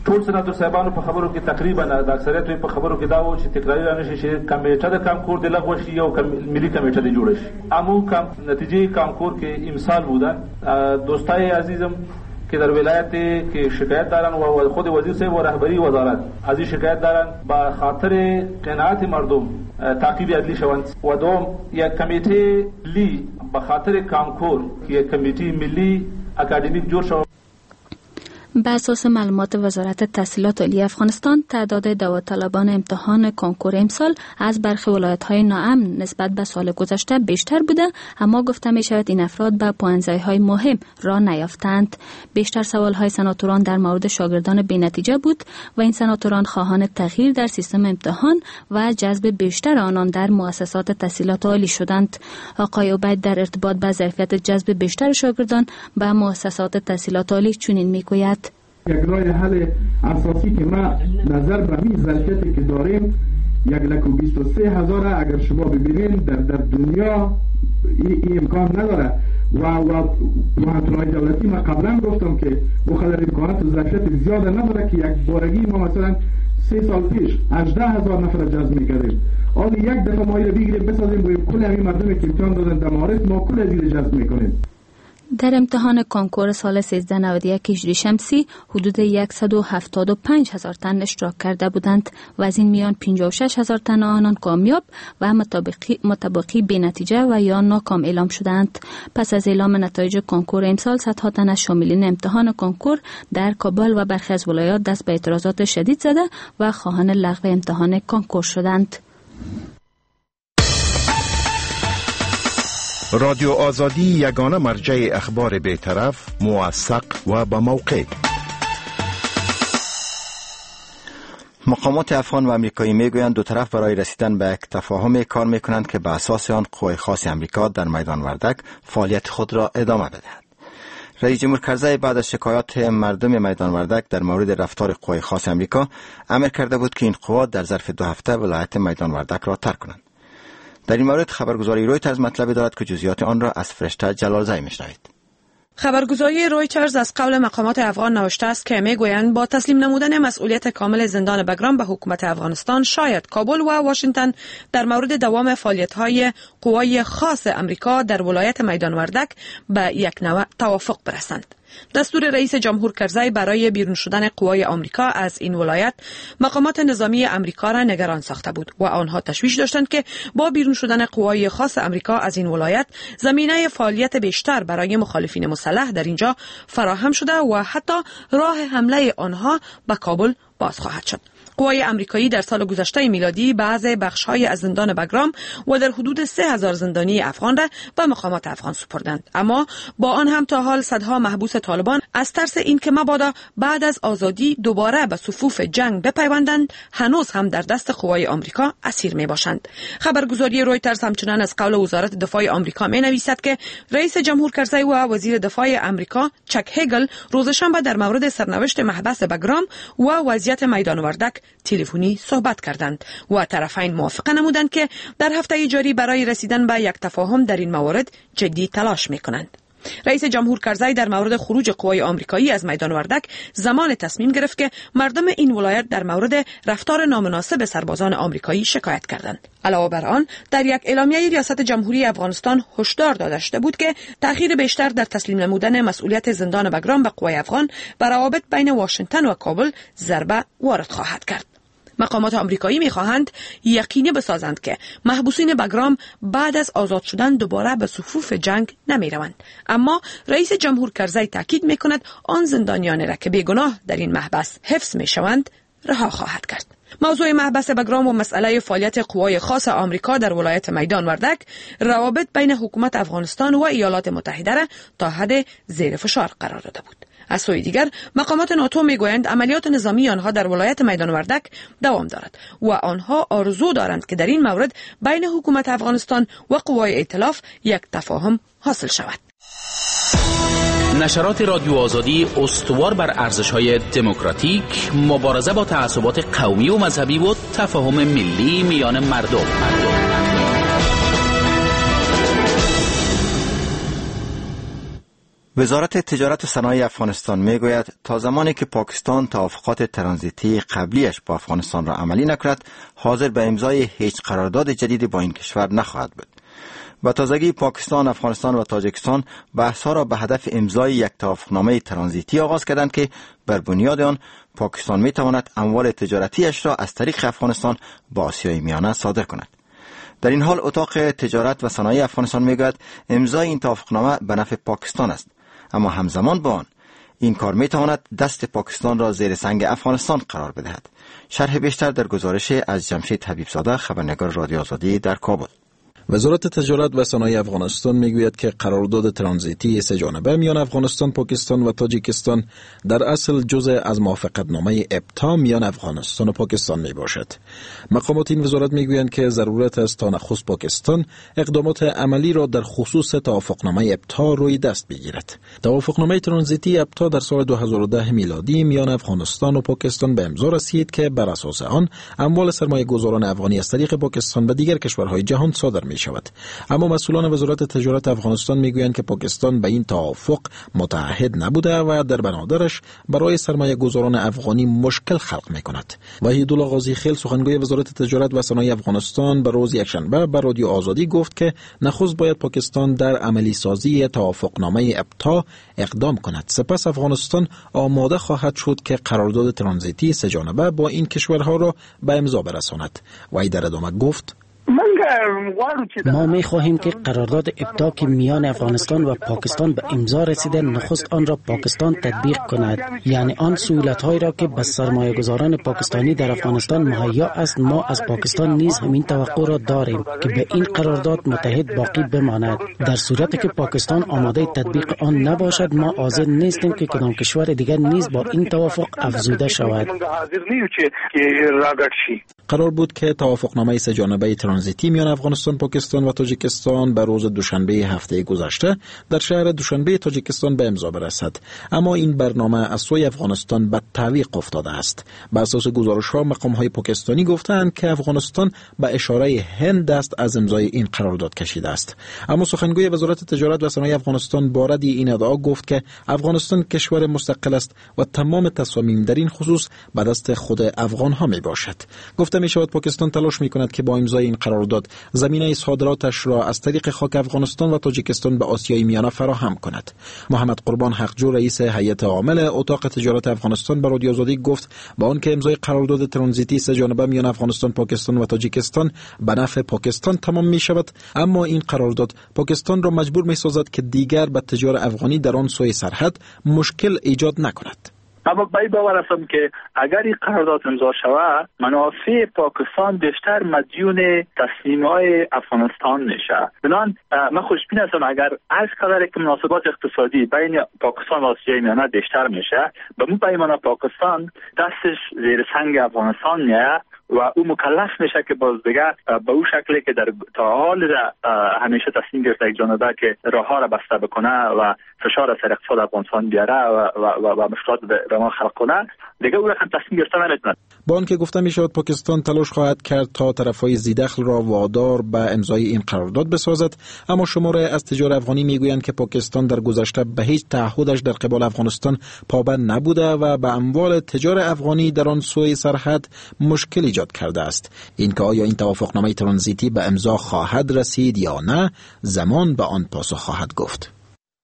[SPEAKER 12] ټول سناتور صاحبانو په خبرو کې تقریبا د اکثریت په خبرو کې دا و چې تکراری را نشي چې کمیټه د کانکور د لغوه شي او ملي کمیټه د جوړ شي. امو کام نتیجه کانکور کې امسال بودن دوستای عزیزم که در ولایت که شکایت دارن و خود وزیر صاحب و رهبری وزارت از این شکایت دارن با خاطر قناعت مردم تعقیب عدلی شوند و دوم یک کمیته لی به خاطر کانکور که یک کمیته ملی اکادمیک جور شود.
[SPEAKER 11] بر اساس معلومات وزارت تحصیلات عالی افغانستان تعداد داوطلبان امتحان کانکور امسال از برخی ولایت‌های ناامن نسبت به سال گذشته بیشتر بوده، اما گفته می شود این افراد به پوانزایی‌های مهم را نیافتند. بیشتر سوال‌های سناتوران در مورد شاگردان بی‌نتیجه بود و این سناتوران خواهان تغییر در سیستم امتحان و جذب بیشتر آنان در مؤسسات تحصیلات عالی شدند. آقای عبید در ارتباط با ظرفیت جذب بیشتر شاگردان به مؤسسات تحصیلات عالی چنین می‌گوید:
[SPEAKER 13] یک راه حل اساسی که ما نظر به این ظرفیتی که داریم یک لک و بیست و سه هزار اگر شما ببینین در در دنیا این امکان نداره و و محترمای دولتی ما قبلا گفتم که بخاطر امکانات و ظرفیت زیاده نداره که یک بارگی ما مثلا سه سال پیش هجده هزار نفر جذب میکردیم. حالا یک دفعه ما اینو بگیریم بسازیم و کل همین مردمی که امتحان دادن در معارض ما کل از جذب میکنیم.
[SPEAKER 11] در امتحان کانکور سال سیزده نود و یک هجری شمسی حدود صد و هفتاد و پنج هزار تن اشتراک کرده بودند و از این میان پنجاه و شش هزار تن آنان کامیاب و مطابقی, مطابقی بی نتیجه و یا ناکام اعلام شدند. پس از اعلام نتایج کانکور امسال صدها تن از شاملین امتحان کانکور در کابل و برخی از ولایات دست به اعتراضات شدید زده و خواهان لغو امتحان کانکور شدند.
[SPEAKER 14] رادیو آزادی یگانه مرجع اخبار بی‌طرف، موثق و با موقع.
[SPEAKER 10] مقامات افغان و امریکایی میگویند دو طرف برای رسیدن به یک تفاهم کار میکنند که به اساس آن قوای خاص امریکا در میدان وردک فعالیت خود را ادامه بدهد. رئیس جمهور کرزی بعد از شکایات مردم میدان وردک در مورد رفتار قوای خاص امریکا امر کرده بود که این قوا در ظرف دو هفته ولایت میدان وردک را ترک کنند. در این مورد خبرگزاری رویترز مطلبی دارد که جزئیات آن را از فرشته جلالزی میشنوید.
[SPEAKER 15] خبرگزاری رویترز از قول مقامات افغان نوشته است که میگویند با تسلیم نمودن مسئولیت کامل زندان بگرام به حکومت افغانستان شاید کابل و واشنگتن در مورد دوام فعالیت‌های قوای خاص امریکا در ولایت میدان وردک به یک نوع توافق برسند. دستور رئیس جمهور کرزی برای بیرون شدن قوای آمریکا از این ولایت مقامات نظامی امریکا را نگران ساخته بود و آنها تشویش داشتند که با بیرون شدن قوای خاص امریکا از این ولایت زمینه فعالیت بیشتر برای مخالفین مسلح در اینجا فراهم شده و حتی راه حمله آنها به کابل باز خواهد شد. قوای امریکایی در سال گذشته میلادی بعض بخش‌های از زندان بگرام و در حدود سه هزار زندانی افغان را به مقامات افغان سپردند، اما با آن هم تا حال صدها محبوس طالبان از ترس اینکه مبادا بعد از آزادی دوباره به صفوف جنگ بپیوندند هنوز هم در دست قوای آمریکا اسیر میباشند. خبرگزاری رویترز همچنان از قول وزارت دفاع آمریکا مینویسد که رئیس جمهور کرزی و وزیر دفاع آمریکا چک هگل روز شنبه در مورد سرنوشت محبس بگرام و وضعیت میدان وردک تلفنی صحبت کردند و طرفین موافقه نمودند که در هفته جاری برای رسیدن به یک تفاهم در این موارد جدی تلاش میکنند. رئیس جمهور کرزی در مورد خروج قوای آمریکایی از میدان وردک زمان تصمیم گرفت که مردم این ولایت در مورد رفتار نامناسب سربازان آمریکایی شکایت کردند. علاوه بر آن در یک اعلامیه ریاست جمهوری افغانستان هشدار داده شده بود که تأخیر بیشتر در تسلیم نمودن مسئولیت زندان بگرام به قوای افغان بر روابط بین واشنگتن و کابل ضربه وارد خواهد کرد. مقامات آمریکایی می‌خواهند یقینی بسازند که محبوسین بگرام بعد از آزاد شدن دوباره به صفوف جنگ نمی‌روند، اما رئیس جمهور کرزی تاکید می‌کند آن زندانیانی را که بیگناه در این محبس حفظ می‌شوند رها خواهد کرد. موضوع محبس بگرام و مسئله فعالیت قوای خاص آمریکا در ولایت میدان وردک روابط بین حکومت افغانستان و ایالات متحده را تا حد زیر فشار قرار داده بود. از سوی دیگر مقامات ناتو میگویند عملیات نظامی آنها در ولایت میدان وردک دوام دارد و آنها آرزو دارند که در این مورد بین حکومت افغانستان و قوای ائتلاف یک تفاهم حاصل شود.
[SPEAKER 1] نشرات رادیو آزادی استوار بر ارزش‌های دموکراتیک، مبارزه با تعصبات قومی و مذهبی و تفاهم ملی میان مردم.
[SPEAKER 10] وزارت تجارت و صنایع افغانستان میگوید تا زمانی که پاکستان توافقات ترانزیتی قبلیش با افغانستان را عملی نکند، حاضر به امضای هیچ قرارداد جدیدی با این کشور نخواهد بود. به تازگی پاکستان، افغانستان و تاجیکستان بحث‌ها را به هدف امضای یک توافقنامه ترانزیتی آغاز کردند که بر بنیاد آن پاکستان میتواند اموال تجارتیش را از طریق افغانستان با آسیای میانه صادر کند. در این حال اتاق تجارت و صنایع افغانستان میگوید امضای این توافقنامه به نفع پاکستان است، اما همزمان با آن این کار میتواند دست پاکستان را زیر سنگ افغانستان قرار بدهد. شرح بیشتر در گزارش از جمشید حبیبزاده، خبرنگار رادیو آزادی در کابل.
[SPEAKER 16] وزارت تجارت و صنایع افغانستان میگوید که قرارداد ترانزیتی سه جانبه میان افغانستان، پاکستان و تاجیکستان در اصل جزء از موافقتنامه ابتا میان افغانستان و پاکستان می باشد. مقامات این وزارت میگویند که ضرورت است تا نخست پاکستان اقدامات عملی را در خصوص توافقنامه ابتا روی دست بگیرد. توافقنامه ترانزیتی ابتا در سال دو هزار و ده میلادی میان افغانستان و پاکستان به امضا رسید که بر اساس آن اموال سرمایه‌گذاران افغانی از طریق پاکستان به دیگر کشورهای جهان صادر می شود. اما مسئولان وزارت تجارت افغانستان میگویند که پاکستان به این توافق متعهد نبوده و در بنادرش برای سرمایه گذاران افغانی مشکل خلق می کند. وحیدالله غازی خیل، سخنگوی وزارت تجارت و صنایع افغانستان، به روز یکشنبه به رادیو آزادی گفت که نخست باید پاکستان در عملی سازی توافقنامه ابتا اقدام کند، سپس افغانستان آماده خواهد شد که قرارداد ترانزیتی سه جانبه با این کشورها را به امضا برساند. وی در ادامه گفت:
[SPEAKER 17] ما می خواهیم که قرارداد ابتا که میان افغانستان و پاکستان به امضا رسیده نخست آن را پاکستان تطبیق کند، یعنی آن سهولت هایی را که به سرمایه گذاران پاکستانی در افغانستان مهیا است ما از پاکستان نیز همین توقع را داریم که به این قرارداد متحد باقی بماند. در صورتی که پاکستان آماده تطبیق آن نباشد ما حاضر نیستیم که کدام کشور دیگر نیز با این توافق افزوده شود.
[SPEAKER 16] قرار بود که توافقنامه سه جانبه ترانزیتی میان افغانستان، پاکستان و تاجیکستان به روز دوشنبه هفته گذشته در شهر دوشنبه تاجیکستان به امضا برسد، اما این برنامه از سوی افغانستان به تعویق افتاده است. بر اساس گزارش‌ها مقام‌های پاکستانی گفتند که افغانستان به اشاره هند دست از امضای این قرارداد کشیده است. اما سخنگوی وزارت تجارت و صنایع افغانستان با رد این ادعا گفت که افغانستان کشور مستقل است و تمام تصامیم در این خصوص به دست خود افغان‌ها میباشد. گفته می‌شود پاکستان تلاش می‌کند که با امضای این قرارداد زمینه صادراتش را از طریق خاک افغانستان و تاجیکستان به آسیای میانه فراهم کند. محمد قربان حقجو، رئیس هیئت عامل اتاق تجارت افغانستان، به رادیو آزادی گفت با آنکه امضای قرارداد ترانزیتی سه جانبه میان افغانستان، پاکستان و تاجیکستان به نفع پاکستان تمام می شود، اما این قرارداد پاکستان را مجبور می سازد که دیگر به تجار افغانی در آن سوی سرحد مشکل ایجاد نکند.
[SPEAKER 18] اما باید باور هستم که اگر این قرارداد امضا شود منافع پاکستان بیشتر مدیون تصمیم‌های افغانستان میشه. بنابراین من خوشبین هستم اگر از قدر که مناسبات اقتصادی بین پاکستان و آسیای میانه بیشتر میشه، به مو پیمان پاکستان دستش زیر سنگ افغانستان میه و او مکلف میشه که باز دیگه به او شکلی که در تا حال همیشه تصمیم گرفته یک جانبه که راهها را بسته بکنه و فشار سر اقتصاد افغانستان بیاره و و و, و مشکلات به ما خلق کنه، دیگه او هم تصمیم گرفته نمیتونه.
[SPEAKER 16] با آنکه گفته میشود پاکستان تلاش خواهد کرد تا طرفهای ذی‌دخل را وادار به امضای این قرارداد بسازد، اما شماره از تجار افغانی میگویند که پاکستان در گذشته به هیچ تعهدش در قبال افغانستان پابند نبوده و به اموال تجار افغانی در آن سوی سرحد مشکل ایجاد کرده است. اینکه آیا این توافقنامه ترانزیتی به امضا خواهد رسید یا نه، زمان به آن پاسخ خواهد گفت.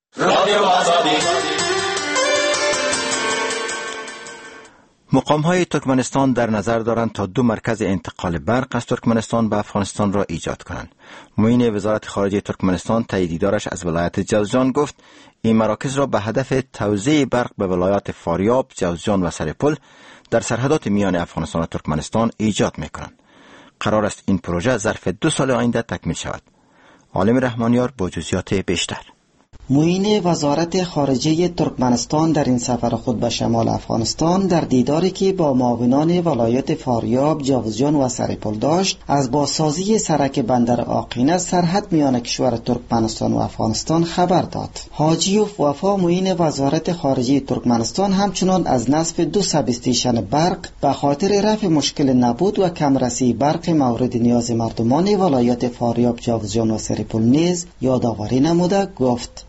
[SPEAKER 10] مقام‌های ترکمنستان در نظر دارند تا دو مرکز انتقال برق از ترکمنستان به افغانستان را ایجاد کنند. معین وزارت خارجه ترکمنستان تاییدیدارش از ولایت جوزجان گفت این مراکز را به هدف توزیع برق به ولایات فاریاب، جوزجان و سرپل در سرحدات میان افغانستان و ترکمنستان ایجاد می‌کنند. قرار است این پروژه ظرف دو سال آینده تکمیل شود. عالم رحمانیار با جزئیات بیشتر.
[SPEAKER 19] معین وزارت خارجه ترکمنستان در این سفر خود به شمال افغانستان در دیداری که با معاونان ولایت فاریاب، جوزجان و سرپل داشت، از بازسازی سرک بندر آقینه سرحد میان کشور ترکمنستان و افغانستان خبر داد. حاجیوف وفا، معین وزارت خارجه ترکمنستان، همچنان از نصب دو سب استیشن برق به خاطر رفع مشکل نبود و کمرسی برق مورد نیاز مردمان ولایت فاریاب، جوزجان و سرپل نیز یادآوری نموده گفت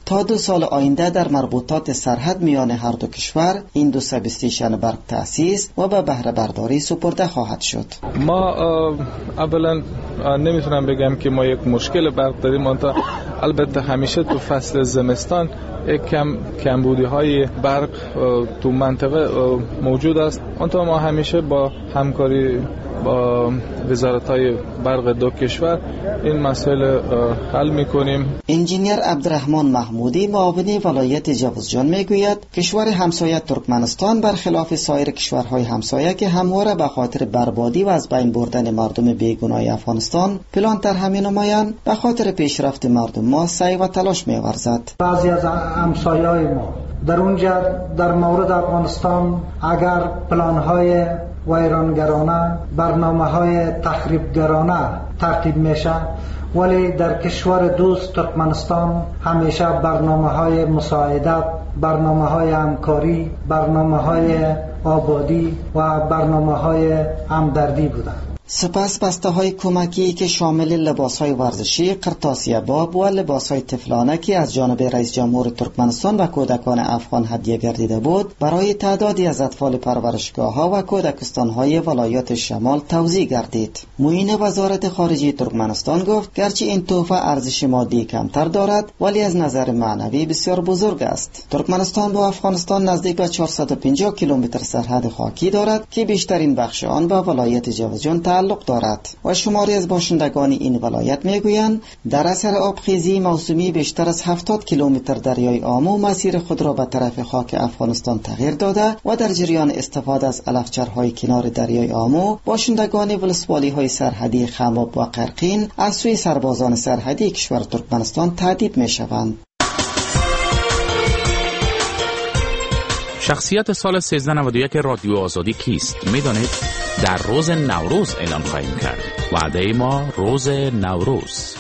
[SPEAKER 19] تا دو سال آینده در مربوطات سرحد میان هر دو کشور این دو ساب استیشن برق تأسیس و به بهره برداری سپرده خواهد شد.
[SPEAKER 20] ما اولا نمیتونم بگم که ما یک مشکل برق داریم، منتها البته همیشه تو فصل زمستان یک کم کمبودی های برق تو منطقه موجود است. منتها ما همیشه با همکاری با وزارت‌های برق دو کشور این مسئله حل می‌کنیم.
[SPEAKER 19] انجینیر عبدالرحمن محمودی معاون ولایت جوزجان میگوید کشور همسایه ترکمنستان برخلاف سایر کشورهای همسایه که همواره به خاطر بربادی و از بین بردن مردم بیگناه افغانستان پلان طرح می‌نمایند، به خاطر پیشرفت مردم ما سعی و تلاش می‌ورزد.
[SPEAKER 21] بعضی از همسایه‌های ما در اونجا در مورد افغانستان اگر پلان‌های ویرانگرانه، برنامه‌های تخریبگرانه ترتیب میشه، ولی در کشور دوست ترکمنستان همیشه برنامه‌های مساعدت، برنامه‌های همکاری، برنامه‌های آبادی و برنامه‌های همدردی بوده.
[SPEAKER 19] سپس بسته های کمکی که شامل لباس های ورزشی، قرطاسی باب و لباس های طفلانه که از جانب رئیس جمهور ترکمنستان و کودکان افغان هدیه گردیده بود برای تعدادی از اطفال پرورشگاه ها و کودکستان های ولایات شمال توزیع گردید. معین وزارت خارجه ترکمنستان گفت گرچه این تحفه ارزش مادی کمتر دارد ولی از نظر معنوی بسیار بزرگ است. ترکمنستان با افغانستان نزدیک به چهارصد و پنجاه کیلومتر سرحد خاکی دارد که بیشترین بخش آن به ولایت جوزجان تعلق دارد و شماری از باشندگان این ولایت میگویند در اثر آبخیزی موسمی بیشتر از هفتاد کیلومتر دریای آمو مسیر خود را به طرف خاک افغانستان تغییر داده و در جریان استفاده از علفچرهای کنار دریای آمو باشندگان ولسوالی های سرحدی خماب و قرقین از سوی سربازان سرحدی کشور ترکمنستان تعذیب میشوند.
[SPEAKER 1] شخصیت سال سیزده نود و یک رادیو آزادی کیست؟ میدانید؟ در روز نوروز اعلان خواهیم کرد. وعده ما روز نوروز.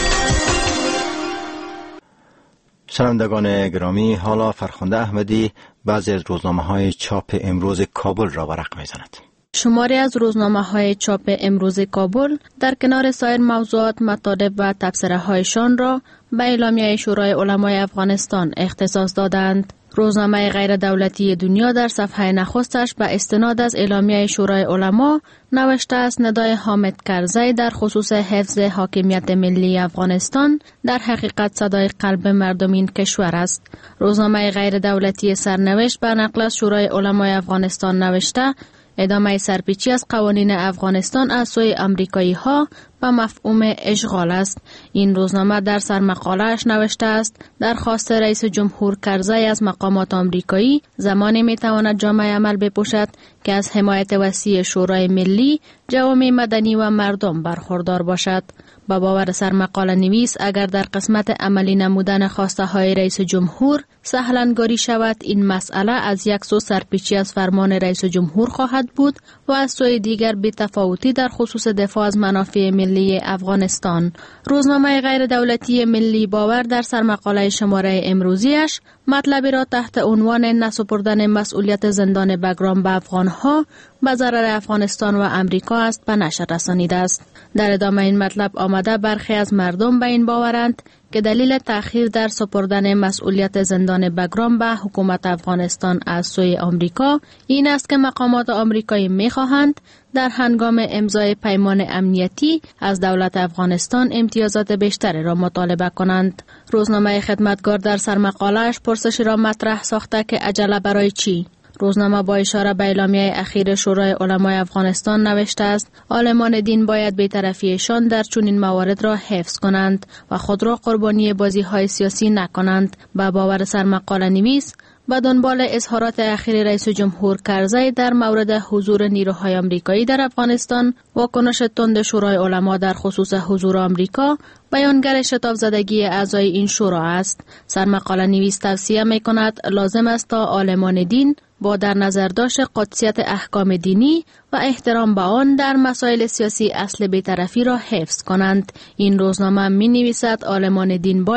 [SPEAKER 10] شنوندگان گرامی، حالا فرخنده احمدی بعضی از روزنامه‌های چاپ امروز کابل را ورق می‌زند.
[SPEAKER 11] شماری از روزنامه‌های چاپ امروز کابل در کنار سایر موضوعات مطالب و تبصره‌هایشان را به اعلامیه شورای علمای افغانستان اختصاص دادند. روزنامه غیر دولتی دنیا در صفحه نخستش به استناد از اعلامیه شورای علما نوشته است ندای حامد کرزی در خصوص حفظ حاکمیت ملی افغانستان در حقیقت صدای قلب مردم این کشور است. روزنامه غیر دولتی سرنوشت به نقل از شورای علمای افغانستان نوشته ادامه سرپیچی از قوانین افغانستان از سوی امریکایی ها به مفهوم اشغال است. این روزنامه در سرمقاله‌اش نوشته است درخواست رئیس جمهور کرزی از مقامات آمریکایی زمانی میتواند جامه عمل بپوشد که از حمایت وسیع شورای ملی، جوامع مدنی و مردم برخوردار باشد. با باور سرمقاله نویس اگر در قسمت عملی نمودن خواسته های رئیس جمهور سهلنگاری شود، این مسئله از یک سو سرپیچی از فرمان رئیس جمهور خواهد بود و از سوی دیگر بی‌تفاوتی در خصوص دفاع از منافع ملی افغانستان. روزنامه غیر دولتی ملی باور در سرمقاله شماره امروزیش مطلبی را تحت عنوان نسپردن مسئولیت زندان بگرام به افغانها به ضرر افغانستان و امریکا است به نشر رسانیده است. در ادامه این مطلب آمده برخی از مردم به این باورند که دلیل تأخیر در سپردن مسئولیت زندان بگرام به حکومت افغانستان از سوی آمریکا این است که مقامات آمریکایی می‌خواهند در هنگام امضای پیمان امنیتی از دولت افغانستان امتیازات بیشتری را مطالبه کنند. روزنامه خدمتگار در سرمقاله‌اش پرسشی را مطرح ساخته که عجله برای چی؟ روزنامه با اشاره به اعلامیه اخیر شورای علمای افغانستان نوشته است عالمان دین باید بی‌طرفیشان در چنین موارد را حفظ کنند و خود را قربانی بازی‌های سیاسی نکنند. با باور سرمقاله نویس به دنبال اظهارات اخیر رئیس جمهور کرزی در مورد حضور نیروهای آمریکایی در افغانستان، واکنش تند شورای علما در خصوص حضور آمریکا بیانگر شتاب زدگی اعضای این شورا است. سرمقاله نویس توصیه می کند لازم است تا عالمان دین با در نظر داشت قدسیت احکام دینی و احترام به آن در مسائل سیاسی اصل بی‌طرفی را حفظ کنند. این روزنامه می نویسد عالمان دین باید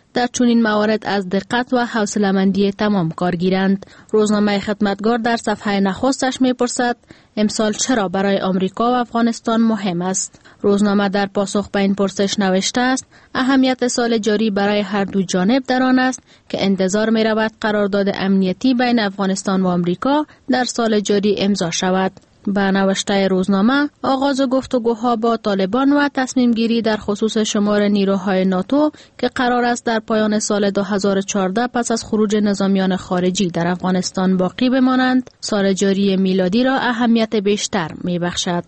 [SPEAKER 11] در چنین موارد از دقت و حوصله‌مندی تمام کار گیرند. روزنامه خدمتگار در صفحه نخستش می‌پرسد امسال چرا برای آمریکا و افغانستان مهم است. روزنامه در پاسخ به این پرسش نوشته است اهمیت سال جاری برای هر دو جانب در آن است که انتظار می رود قرارداد امنیتی بین افغانستان و آمریکا در سال جاری امضا شود. به نوشته روزنامه آغاز گفتگوها با طالبان و تصمیم گیری در خصوص شمار نیروهای ناتو که قرار است در پایان سال دو هزار و چهارده پس از خروج نظامیان خارجی در افغانستان باقی بمانند، سال جاری میلادی را اهمیت بیشتر می بخشد.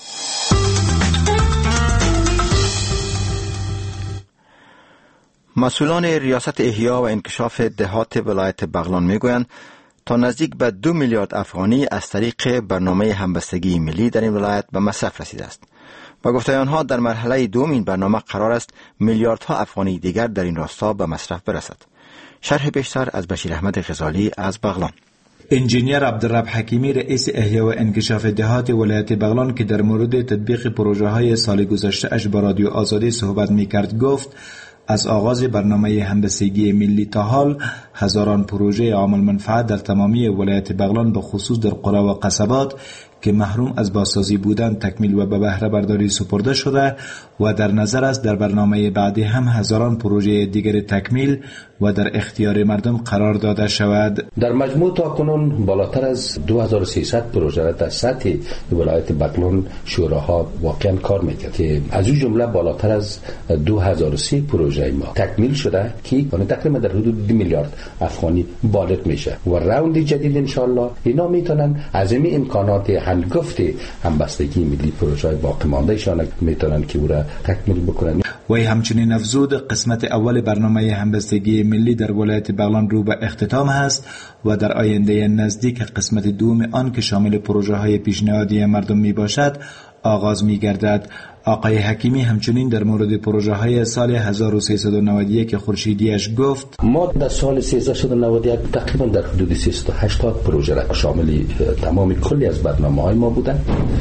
[SPEAKER 10] مسئولان ریاست احیا و انکشاف دهات ولایت بغلان میگویند تا نزدیک به دو میلیارد افغانی از طریق برنامه همبستگی ملی در این ولایت به مصرف رسیده است. با گفته آنها در مرحله دوم این برنامه قرار است میلیاردها افغانی دیگر در این راستا به مصرف برسد. شرح بیشتر از بشیر احمد غزالی از بغلان.
[SPEAKER 2] انجینیر عبدالرب حکیمی رئیس احیا و انکشاف دهات ولایت بغلان که در مورد تطبیق پروژه های سال گذشته اش با رادیو آزادی صحبت میکرد گفت از آغاز برنامه همبستگی ملی تا حال هزاران پروژه عامل منفعت در تمامی ولایت بغلان به خصوص در قرى و قصبات که محروم از بازسازی بودند تکمیل و به بهره برداری سپرده شده و در نظر است در برنامه بعدی هم هزاران پروژه دیگر تکمیل و در اختیار مردم قرار داده شود.
[SPEAKER 22] در مجموع تا کنون بالاتر از دو هزار و سیصد پروژه در سطح ولایت بغلان شوراها واقعا کار میکرد که از اون جمله بالاتر از دو هزار و سی پروژه ما تکمیل شده که تقریبا در حدود دو میلیارد افغانی بالغ میشه و راوند جدید ان شاء الله اینا میتونن از این امکانات هنگفت همبستگی ملی پروژه باقی مانده شان میتونن که او را تکمیل بکنن.
[SPEAKER 2] و همچنین افزود قسمت اول برنامه همبستگی ملی در ولایت بغلان رو به اختتام است و در آینده نزدیک قسمت دوم آن که شامل پروژه های پیشنهادی مردم می باشد آغاز می گردد. آقای حکیمی همچنین در مورد پروژه های سال هزار و سیصد و نود و یک خورشیدیش گفت
[SPEAKER 22] ما در سال سیصد و نود و یک تقریبا در حدود سیصد و هشتاد پروژه را شامل تمام کلی از برنامه های ما بودن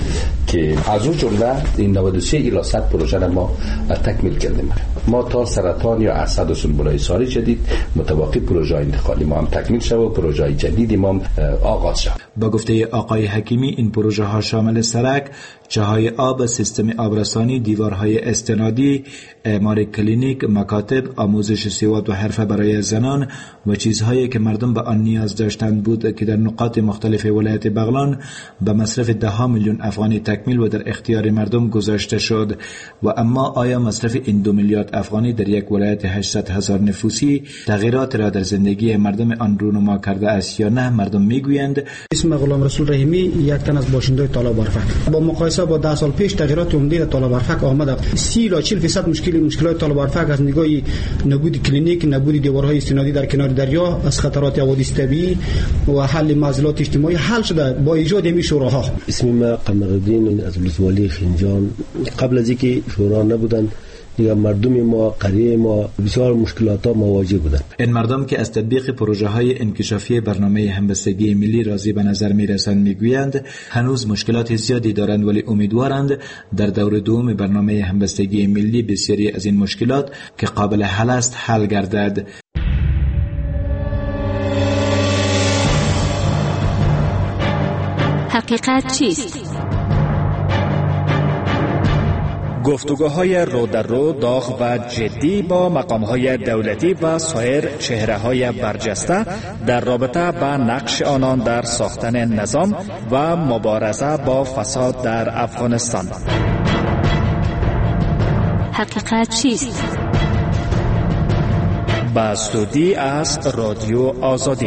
[SPEAKER 22] که از اون جمله این نود و سه الی صد پروژه را ما تکمیل کردیم. ما تا سرطان یا اسد و سنبلای سال جدید متوقع پروژه انتقالی ما هم تکمیل شد و پروژه جدیدی ما هم آغاز شد.
[SPEAKER 2] با گفته آقای حکیمی این پروژه ها شامل سرک، جاهای آب، سیستم آبرسانی، دیوارهای استنادی، اعمار کلینیک، مکاتب، آموزش سواد و حرفه برای زنان و چیزهایی که مردم به آن نیاز داشتند بود که در نقاط مختلف ولایت بغلان به مصرف ده ها میلیون افغانی تکمیل و در اختیار مردم گذاشته شد. و اما آیا مصرف این دو میلیارد افغانی در یک ولایت هشتصد هزار نفوسی تغییرات را در زندگی مردم آن رونما کرده است یا نه؟ مردم میگویند
[SPEAKER 23] اسم غلام رسول رحیمی یک تن از باشنده تالا برفک با مقایسه با ده سال پیش تغییرات عمده در تالا برفک آمده. سی تا چهل درصد مشکل مشکلات تالا برفک از نگاه نبود کلینیک، نبود دیوارهای استنادی در کنار دریا، از خطرات حوادث طبیعی و حل معضلات اجتماعی حل شده با ایجاد این شوراها.
[SPEAKER 24] اسم ما قمرالدین از ولسوالی خنجان. قبل از اینکه شورا نبودن دیگه مردم ما قریه ما بسیار مشکلات ها مواجه بودند.
[SPEAKER 2] این مردم که از تطبیق پروژه های انکشافی برنامه همبستگی ملی راضی به نظر می رسند میگویند هنوز مشکلات زیادی دارند ولی امیدوارند در دور دوم برنامه همبستگی ملی بسیاری از این مشکلات که قابل حل است حل گردد.
[SPEAKER 11] حقیقت چیست؟
[SPEAKER 25] گفتگوهای رو در رو داغ و جدی با مقامهای دولتی و سایر چهره‌های برجسته در رابطه با نقش آنان در ساختن نظام و مبارزه با فساد در افغانستان.
[SPEAKER 11] حقیقت چیست؟
[SPEAKER 25] با استودی از رادیو آزادی.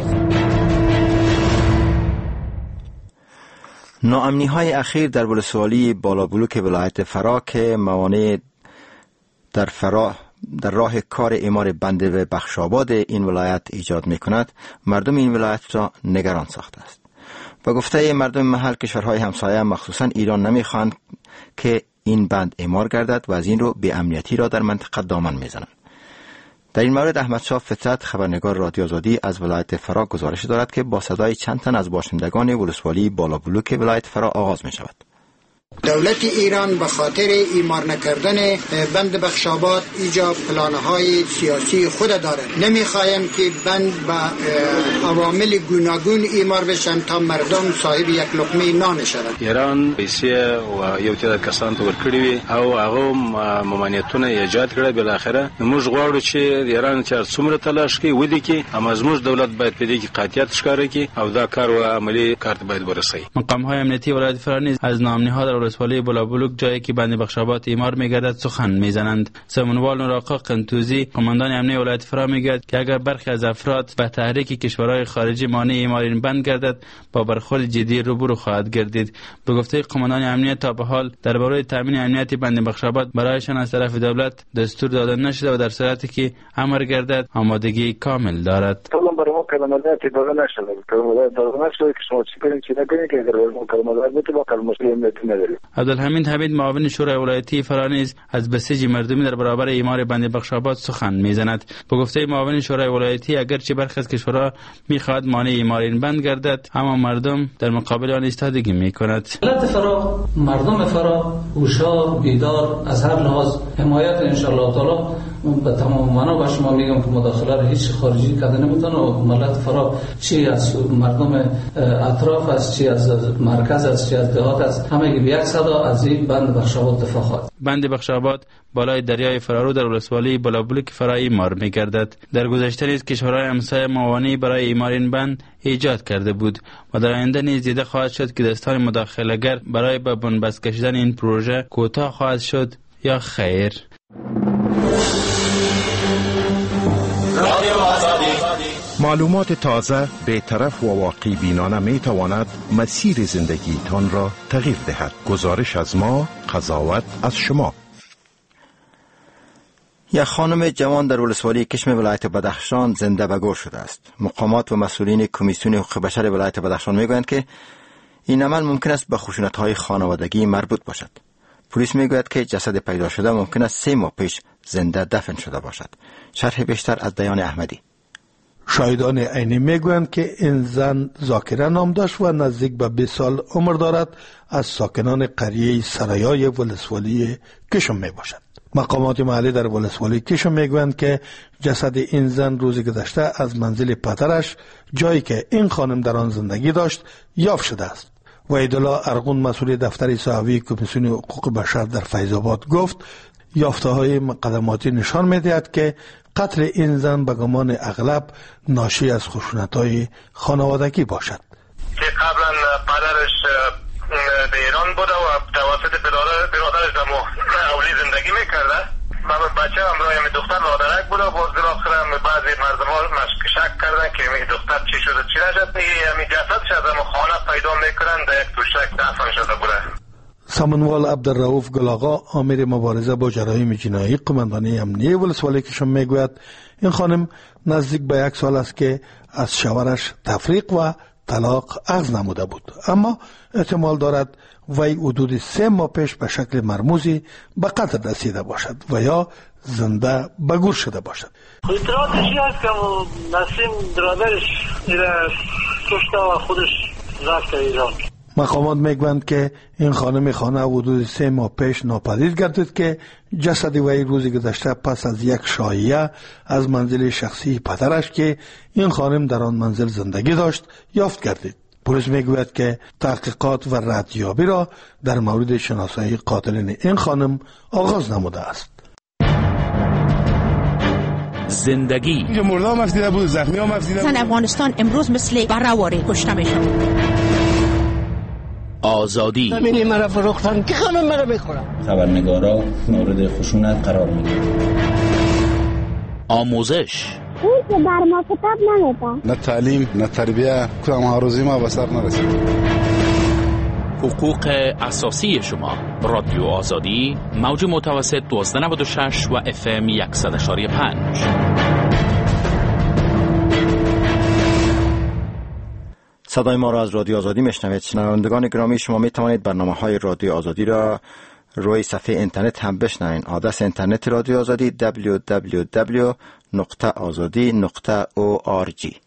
[SPEAKER 10] ناامنی های اخیر در ولسوالی بالابلوک ولایت فرا که موانع در فرا در راه کار اعمار بند و بخشاباد این ولایت ایجاد می کند مردم این ولایت را نگران ساخته است. با گفته مردم محل کشورهای همسایه مخصوصا ایران نمی خواهند که این بند اعمار گردد و از این رو بی امنیتی را در منطقه دامن می زنند. در این مورد احمد شاه فطرت خبرنگار رادیو آزادی از ولایت فرا گزارش دارد که با صدای چند تن از باشندگان ولسوالی بالابلوک ولایت فرا آغاز می شود.
[SPEAKER 4] دولت ایران به خاطر ایمار نکردن بند بخشاباد ایجا پلانهای سیاسی خود دارد. نمیخوایم که بند به عوامل گوناگون ایمار بشن تا مردم صاحب یک لقمه نان شوند.
[SPEAKER 5] ایران پیسه و یو تعداد کسان تو ورکړي وي او هغه ممانعتونه ایجاد کړي. بل اخره موږ غواړو چې ایران چې څومره تلاش کوي ودی کې اما زموږ دولت باید په دې کې قاطعیت ښکاره کړي او دا کار و عملی کار باید ورسوي.
[SPEAKER 1] مقام‌های امنیتی ولایت فرانی از نامنهاد در ولسوالی بلابلوک جایی که بند بخشاباد ایمار میگردد سخن میزنند. سمنوال نوراقا قنتوزی قماندان امنیتی ولایت فرا میگوید که اگر برخی از افراد به تحریک کشورهای خارجی مانع ایمار این بند گردد با برخورد جدی روبرو خواهد گردید. به گفته قماندان امنیت تا به حال درباره تامین امنیت بند بخشاباد برایشان از طرف دولت دستور داده نشده و در صورتی که امر گردد آمادگی کامل دارد.
[SPEAKER 6] کلمات داده نشده کلمات داده نشده که شما چی کنید چی نکنید که اگر کلمات داده با کلمات امنیتی ندارید.
[SPEAKER 1] عبدالحمید حمید معاون شورای ولایتی فرانیز از بسیج مردمی در برابر ایمار بند بخشاباد سخن میزند. به گفته معاون شورای ولایتی اگرچه برخی از کشورها میخواهد مانع ایمار این بند گردد اما مردم در مقابل آن ایستادگی میکند.
[SPEAKER 8] ملت فرا مردم فرا هوشیار بیدار از هر لحاظ حمایت ان شاء الله تعالی به تمام معنا به شما میگم که مداخله را هیچ خارجی کرده نمیتونه و ملت فرا چی از مردم اطراف است چی از مرکز است چی از دهات است همه به یک صدا از این بند بخشاباد دفاع خواهد.
[SPEAKER 1] بند بخشاباد بالای دریای فرارو در ولسوالی بلابلوک فرا ایمار میگردد. در گذشته نیز کشورهای همسایه معاونی برای ایمار این بند ایجاد کرده بود و در آینده نیز دیده خواهد شد که دستان مداخله‌گر برای به بنبست کشیدن این پروژه کوتاه خواهد شد یا خیر.
[SPEAKER 14] معلومات تازه، بی‌طرف و واقع بینانه می تواند مسیر زندگی تان را تغییر دهد. گزارش از ما، قضاوت از شما.
[SPEAKER 10] یک خانم جوان در ولسوالی کشم ولایت بدخشان زنده به گور شده است. مقامات و مسئولین کمیسیون حقوق بشر ولایت بدخشان میگویند که این عمل ممکن است به خشونت‌های خانوادگی مربوط باشد. پلیس میگوید که جسد پیدا شده ممکن است سه ماه پیش زنده دفن شده باشد. شرح بیشتر از دیان احمدی.
[SPEAKER 9] شاهدان عینی میگویند که این زن ذاکره نام داشت و نزدیک به بیست سال عمر دارد. از ساکنان قریه سرایای ولسوالی کشم می باشد. مقامات محلی در ولسوالی کشم میگویند که جسد این زن روز گذشته از منزل پدرش جایی که این خانم در آن زندگی داشت یافت شده است. وحیدالله ارغون مسئول دفتر صحوی کمیسیون حقوق بشر در فیض آباد گفت یافته های مقدماتی نشان میدهد که قتل این زن به گمان اغلب ناشی از خشونت‌های خانوادگی باشد.
[SPEAKER 26] که قبلا پدرش به ایران بوده و توسط برادرش در اولی زندگی میکرده. من بچه همراه می دختر لادرک بوده و باز بالاخره بعضی مردم ها شک کردن که می دختر چی شده چی نشد. می جسدش از هم خانه پیدا میکنن در یک توشک دفن شده بوده.
[SPEAKER 9] سمنوال عبدالرؤوف گلاغا آمر مبارزه با جرایم جنایی قماندانی امنیتی ولسوالی کشم میگوید این خانم نزدیک به یک سال است که از شوهرش تفریق و طلاق اخذ نموده بود، اما احتمال دارد وی حدود سه ماه پیش به شکل مرموزی به قتل رسیده باشد و یا زنده به گور شده باشد.
[SPEAKER 6] اطلاعاتشی هست که نسیم برادرش کشته و خودش رفت ایران.
[SPEAKER 9] مقامات میگویند که این خانم خانه حدود سه ماه پیش ناپدید گردید که جسد وی روز گذشته پس از یک شایعه از منزل شخصی پدرش که این خانم در آن منزل زندگی داشت یافت گردید. پلیس میگوید که تحقیقات و ردیابی را در مورد شناسایی قاتلین این خانم آغاز نموده است.
[SPEAKER 1] زندگی
[SPEAKER 27] مرده هم افزیده بود، زخمی هم افزیده بود.
[SPEAKER 28] زن افغانستان امروز مثل برهواری کشته میشن.
[SPEAKER 1] آزادی
[SPEAKER 28] ببینی مرا فروختن که همه مرا بخورم.
[SPEAKER 29] خبرنگارا مورد خشونت قرار میگیرند.
[SPEAKER 1] آموزش
[SPEAKER 30] اون که در ما کتاب نمیده.
[SPEAKER 27] نه تعلیم نه تربیه کدام آرزوی ما به سر نرسید.
[SPEAKER 1] حقوق اساسی شما. رادیو آزادی موج متوسط دوازده نود و شش و اف ام صد و پنج.
[SPEAKER 10] صدای ما را از رادیو آزادی میشنوید. شنوندگان گرامی، شما می توانید برنامه‌های رادیو آزادی را روی صفحه اینترنت هم بشنوید. آدرس اینترنت رادیو آزادی دبلیو دبلیو دبلیو نقطه آزادی نقطه او آر جی.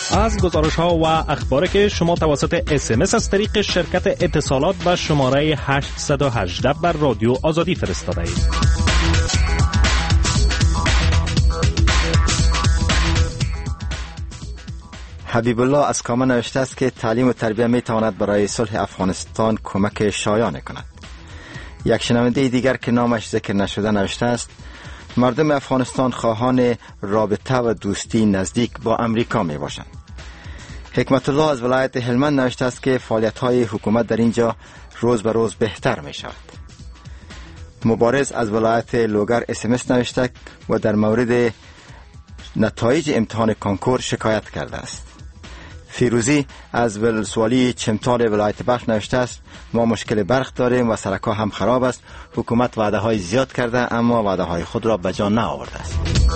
[SPEAKER 3] از گزارش ها و اخباری که شما توسط اس ام اس از طریق شرکت اتصالات به شماره هشت یک هشت بر رادیو آزادی فرستاده اید.
[SPEAKER 10] حبیب الله از کامه نوشته است که تعلیم و تربیت می تواند برای صلح افغانستان کمک شایانه کند. یک شنونده دیگر که نامش ذکر نشده نوشته است مردم افغانستان خواهان رابطه و دوستی نزدیک با امریکا می باشند. حکمت الله از ولایت هلمند نوشته است که فعالیت های حکومت در اینجا روز به روز بهتر می شود. مبارز از ولایت لوگر اس ام اس نوشته و در مورد نتایج امتحان کانکور شکایت کرده است. فیروزی از ولسوالی چمتال ولایت بلخ نوشته است ما مشکل برق داریم و سرک‌ها هم خراب است. حکومت وعده های زیاد کرده اما وعده های خود را به جا نآورده است.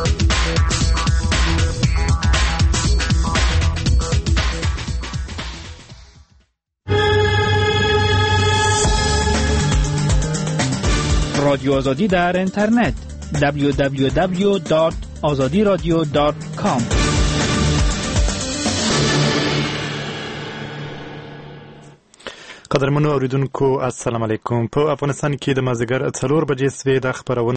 [SPEAKER 25] رادیو آزادی در اینترنت دبلیو دبلیو دبلیو دات آزادی رادیو دات کام.
[SPEAKER 7] قدرمنو اوریدونکو السلام علیکم. په افغانستان کې د مازدیګر څلور بجې سوې د خبرونه